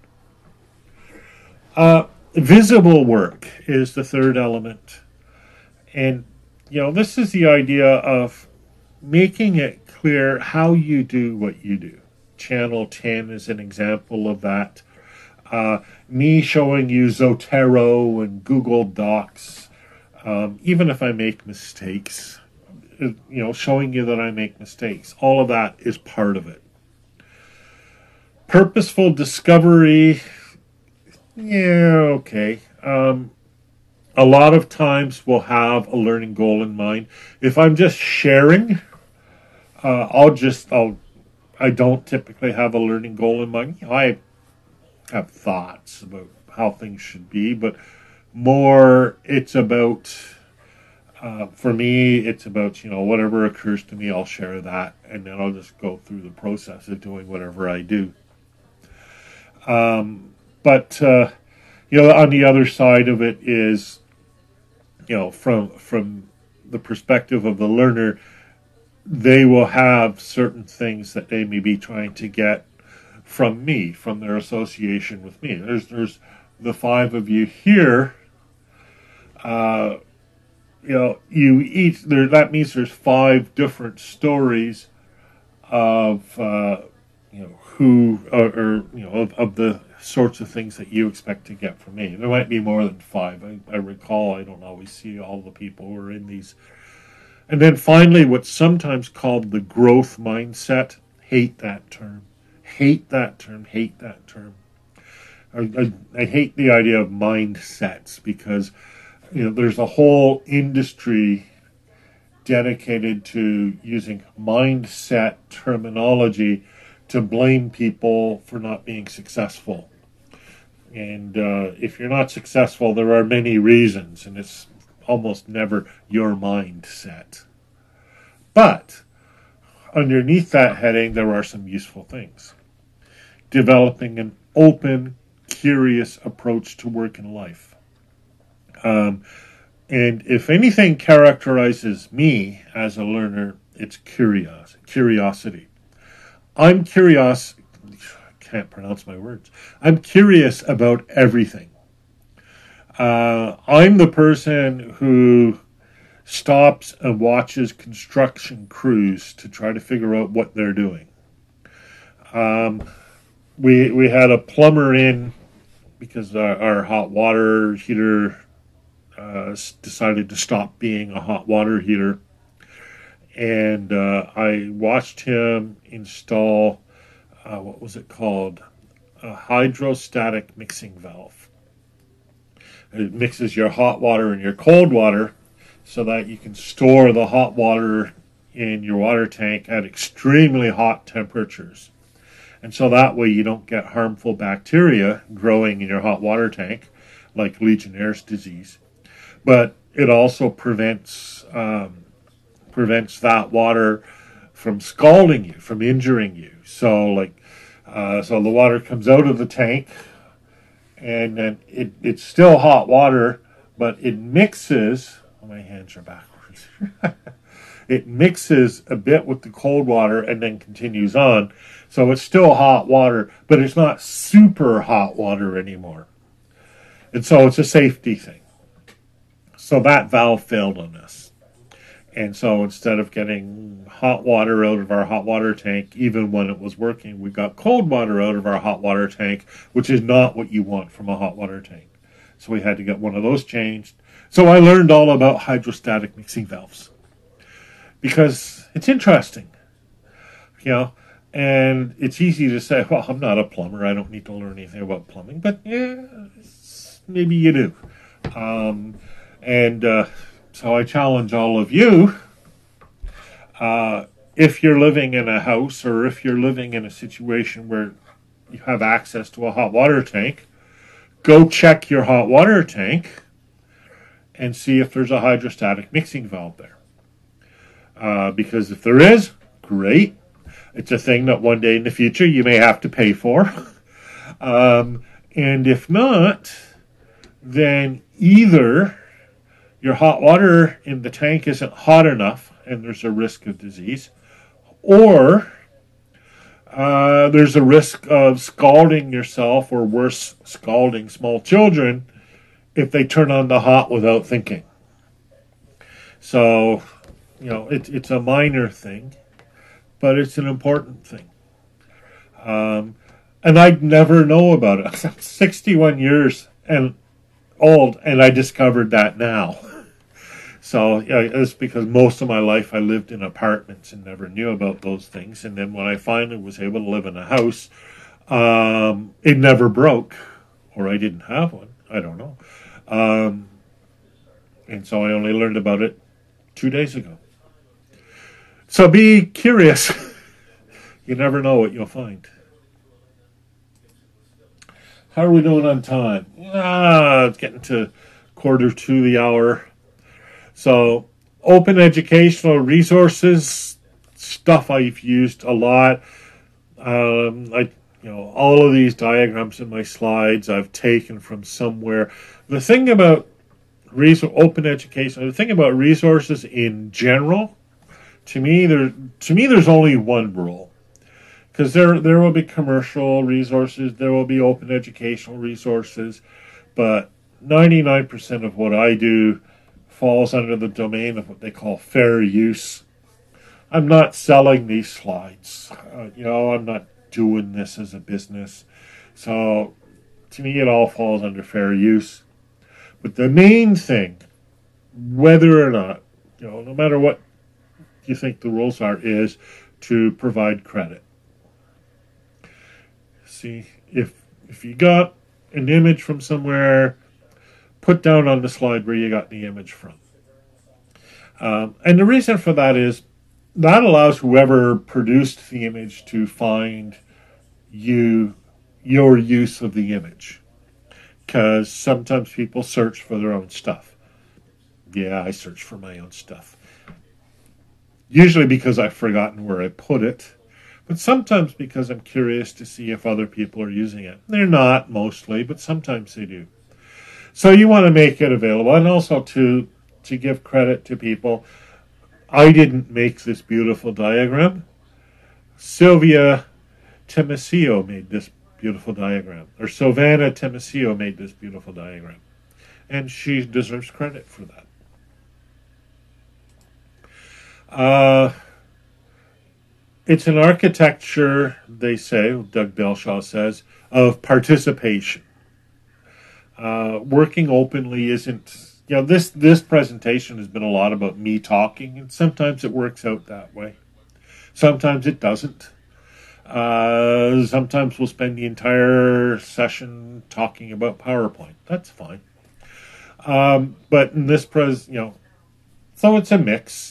Visible work is the third element. And, this is the idea of making it clear how you do what you do. Channel 10 is an example of that. Me showing you Zotero and Google Docs, even if I make mistakes, showing you that I make mistakes. All of that is part of it. Purposeful discovery, okay. A lot of times we'll have a learning goal in mind. If I'm just sharing, I don't typically have a learning goal in mind. I have thoughts about how things should be, but more it's about, for me, it's about, whatever occurs to me, I'll share that, and then I'll just go through the process of doing whatever I do. But on the other side of it is, from the perspective of the learner, they will have certain things that they may be trying to get from me, from their association with me. There's the 5 of you here. You each there. That means there's 5 different stories of who of the sorts of things that you expect to get from me. There might be more than 5. I recall I don't always see all the people who are in these. And then finally, what's sometimes called the growth mindset. Hate that term. Hate that term. Hate that term. I hate the idea of mindsets because there's a whole industry dedicated to using mindset terminology to blame people for not being successful. And if you're not successful, there are many reasons, and it's almost never your mindset. But underneath that heading, there are some useful things. Developing an open, curious approach to work and life. And if anything characterizes me as a learner, it's curiosity. I'm curious. Can't pronounce my words. I'm curious about everything. I'm the person who stops and watches construction crews to try to figure out what they're doing. We had a plumber in because our hot water heater decided to stop being a hot water heater, and I watched him install what was it called? A hydrostatic mixing valve. It mixes your hot water and your cold water so that you can store the hot water in your water tank at extremely hot temperatures. And so that way you don't get harmful bacteria growing in your hot water tank, like Legionnaire's disease. But it also prevents that water from scalding you, from injuring you. So so the water comes out of the tank, and then it's still hot water, but it mixes. Oh, my hands are backwards. It mixes a bit with the cold water and then continues on. So it's still hot water, but it's not super hot water anymore. And so it's a safety thing. So that valve failed on us. And so instead of getting hot water out of our hot water tank, even when it was working, we got cold water out of our hot water tank, which is not what you want from a hot water tank. So we had to get one of those changed. So I learned all about hydrostatic mixing valves because it's interesting, and it's easy to say, well, I'm not a plumber. I don't need to learn anything about plumbing. But yeah, maybe you do. So I challenge all of you, if you're living in a house or if you're living in a situation where you have access to a hot water tank, go check your hot water tank and see if there's a hydrostatic mixing valve there. Because if there is, great. It's a thing that one day in the future you may have to pay for. And if not, then either your hot water in the tank isn't hot enough and there's a risk of disease, or there's a risk of scalding yourself, or worse, scalding small children if they turn on the hot without thinking. So, it's a minor thing, but it's an important thing. And I'd never know about it. I'm 61 years and old, and I discovered that now. So it's because most of my life I lived in apartments and never knew about those things. And then when I finally was able to live in a house, it never broke, or I didn't have one. I don't know. And so I only learned about it 2 days ago. So be curious. You never know what you'll find. How are we doing on time? It's getting to 1:45 the hour. So open educational resources, stuff I've used a lot. All of these diagrams in my slides I've taken from somewhere. The thing about open education, the thing about resources in general, to me there's only one rule. Because there will be commercial resources, there will be open educational resources, but 99% of what I do falls under the domain of what they call fair use. I'm not selling these slides. I'm not doing this as a business. So to me, it all falls under fair use. But the main thing, whether or not, no matter what you think the rules are, is to provide credit. See, if you got an image from somewhere, put down on the slide where you got the image from. And the reason for that is that allows whoever produced the image to find your use of the image. Because sometimes people search for their own stuff. Yeah, I search for my own stuff. Usually because I've forgotten where I put it, but sometimes because I'm curious to see if other people are using it. They're not mostly, but sometimes they do. So you want to make it available, and also to give credit to people. I didn't make this beautiful diagram. Sylvia Temesio made this beautiful diagram, or Sylvana Temesio made this beautiful diagram, and she deserves credit for that. It's an architecture, they say, Doug Belshaw says, of participation. Working openly isn't, this presentation has been a lot about me talking, and sometimes it works out that way. Sometimes it doesn't. Sometimes we'll spend the entire session talking about PowerPoint. That's fine. But in this so it's a mix.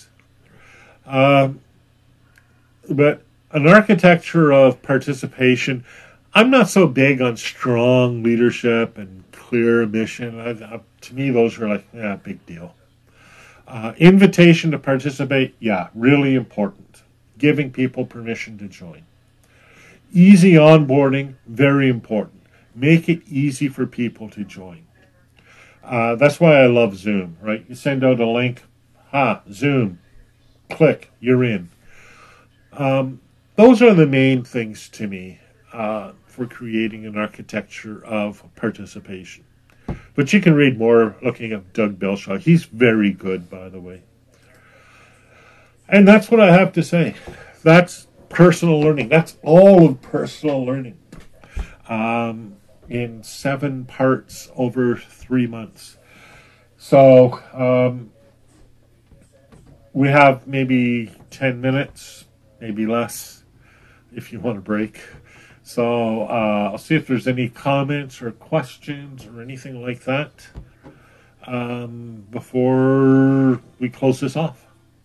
But an architecture of participation, I'm not so big on strong leadership and clear mission. To me, those are like, big deal. Invitation to participate, really important. Giving people permission to join. Easy onboarding, very important. Make it easy for people to join. That's why I love Zoom, right? You send out a link, Zoom, click, you're in. Those are the main things to me for creating an architecture of participation. But you can read more looking at Doug Belshaw. He's very good, by the way. And that's what I have to say. That's personal learning. That's all of personal learning in 7 parts over 3 months. So we have maybe 10 minutes, maybe less, if you want a break. So I'll see if there's any comments or questions or anything like that before we close this off.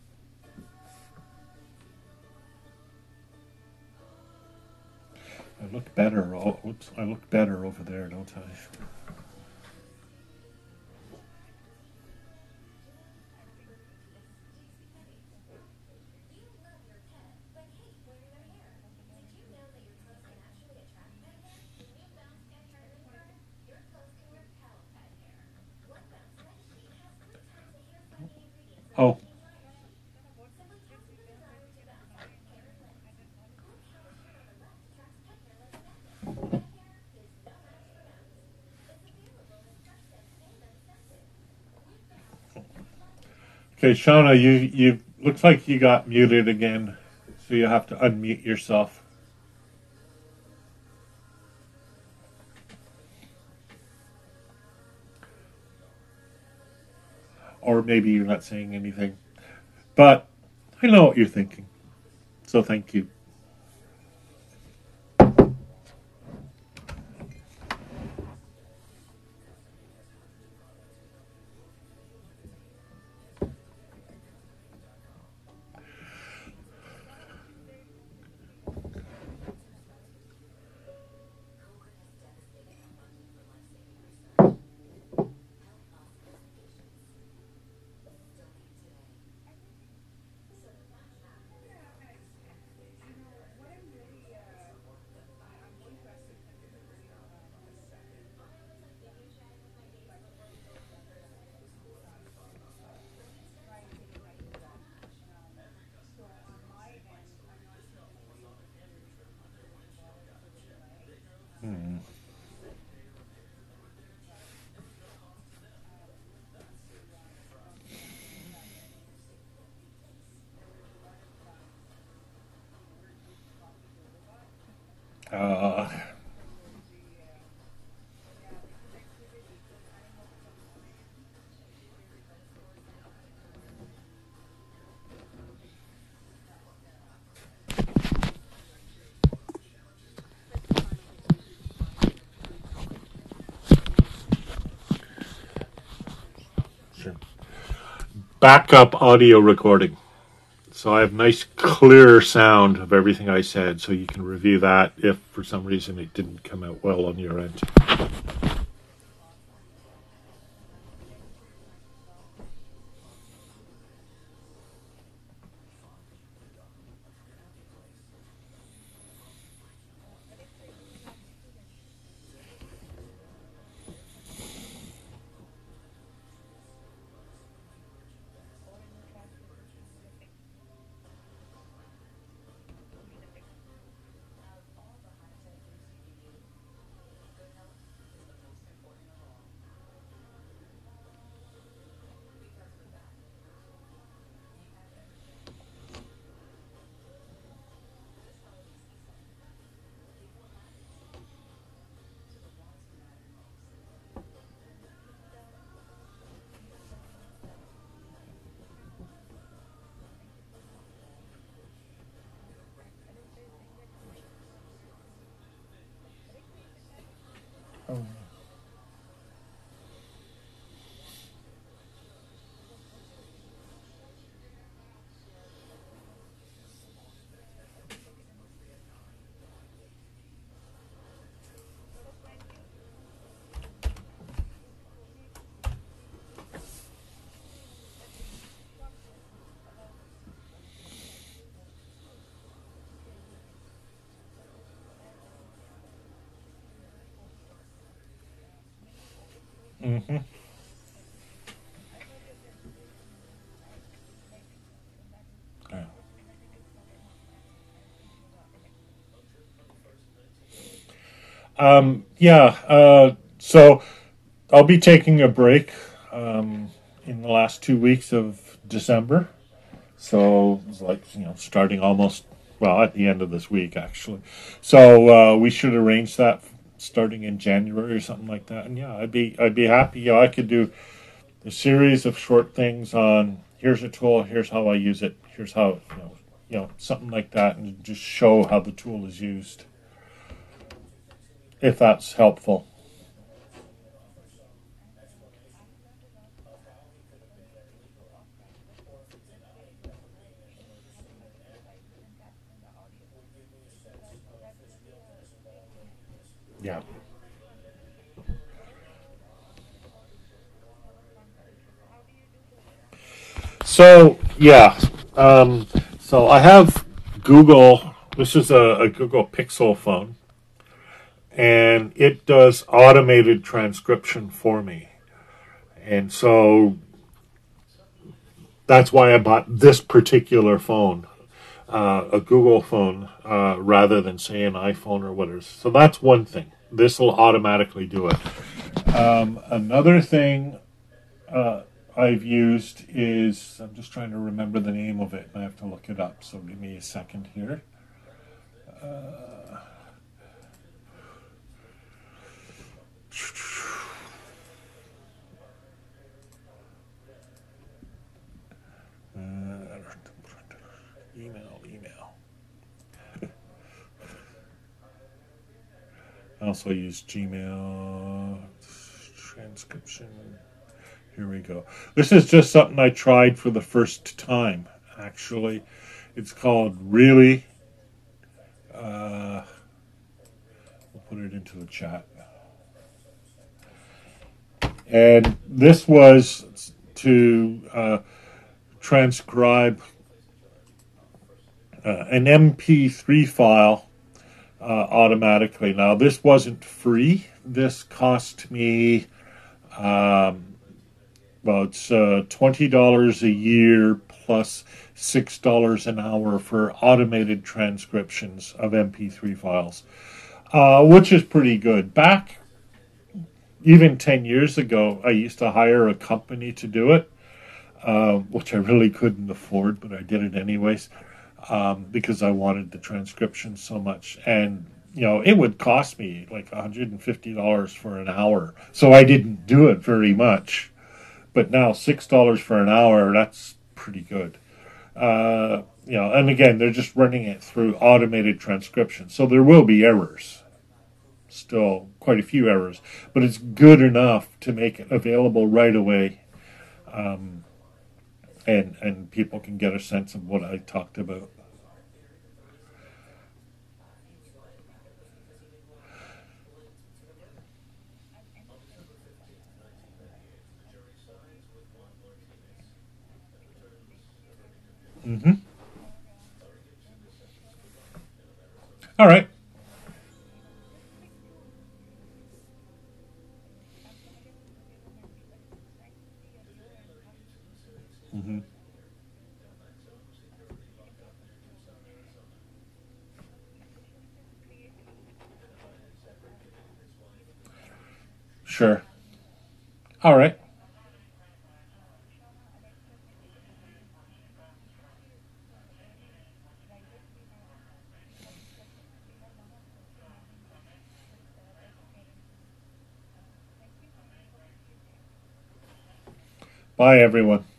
I look better. I look better over there, don't I? Oh. Okay, Shauna, you looks like you got muted again, so you have to unmute yourself. Or maybe you're not saying anything. But I know what you're thinking. So thank you. Uh, question. Backup audio recording. So I have nice clear sound of everything I said, so you can review that if for some reason it didn't come out well on your end. Mm-hmm. Yeah. Yeah. So I'll be taking a break in the last 2 weeks of December. So it's like starting almost at the end of this week actually. So we should arrange that starting in January or something like that. And yeah, I'd be happy. I could do a series of short things on here's a tool, here's how I use it, here's how something like that, and just show how the tool is used. If that's helpful. Yeah. So yeah, so I have Google. This is a Google Pixel phone, and it does automated transcription for me. And so that's why I bought this particular phone, a Google phone, rather than say an iPhone or whatever. So that's one thing. This will automatically do it. Another thing I've used is I'm just trying to remember the name of it. I have to look it up. So give me a second here. Email. I also use Gmail transcription. Here we go. This is just something I tried for the first time. Actually, it's called Really. We'll put it into the chat. And this was to transcribe an MP3 file automatically. Now, this wasn't free. This cost me, it's $20 a year plus $6 an hour for automated transcriptions of MP3 files, which is pretty good. Back even 10 years ago, I used to hire a company to do it, which I really couldn't afford, but I did it anyways. Because I wanted the transcription so much. And, it would cost me like $150 for an hour. So I didn't do it very much. But now $6 for an hour, that's pretty good. And again, they're just running it through automated transcription. So there will be errors. Still quite a few errors. But it's good enough to make it available right away and people can get a sense of what I talked about. Mm-hmm. All right. Mm-hmm. Sure. All right. Bye, everyone.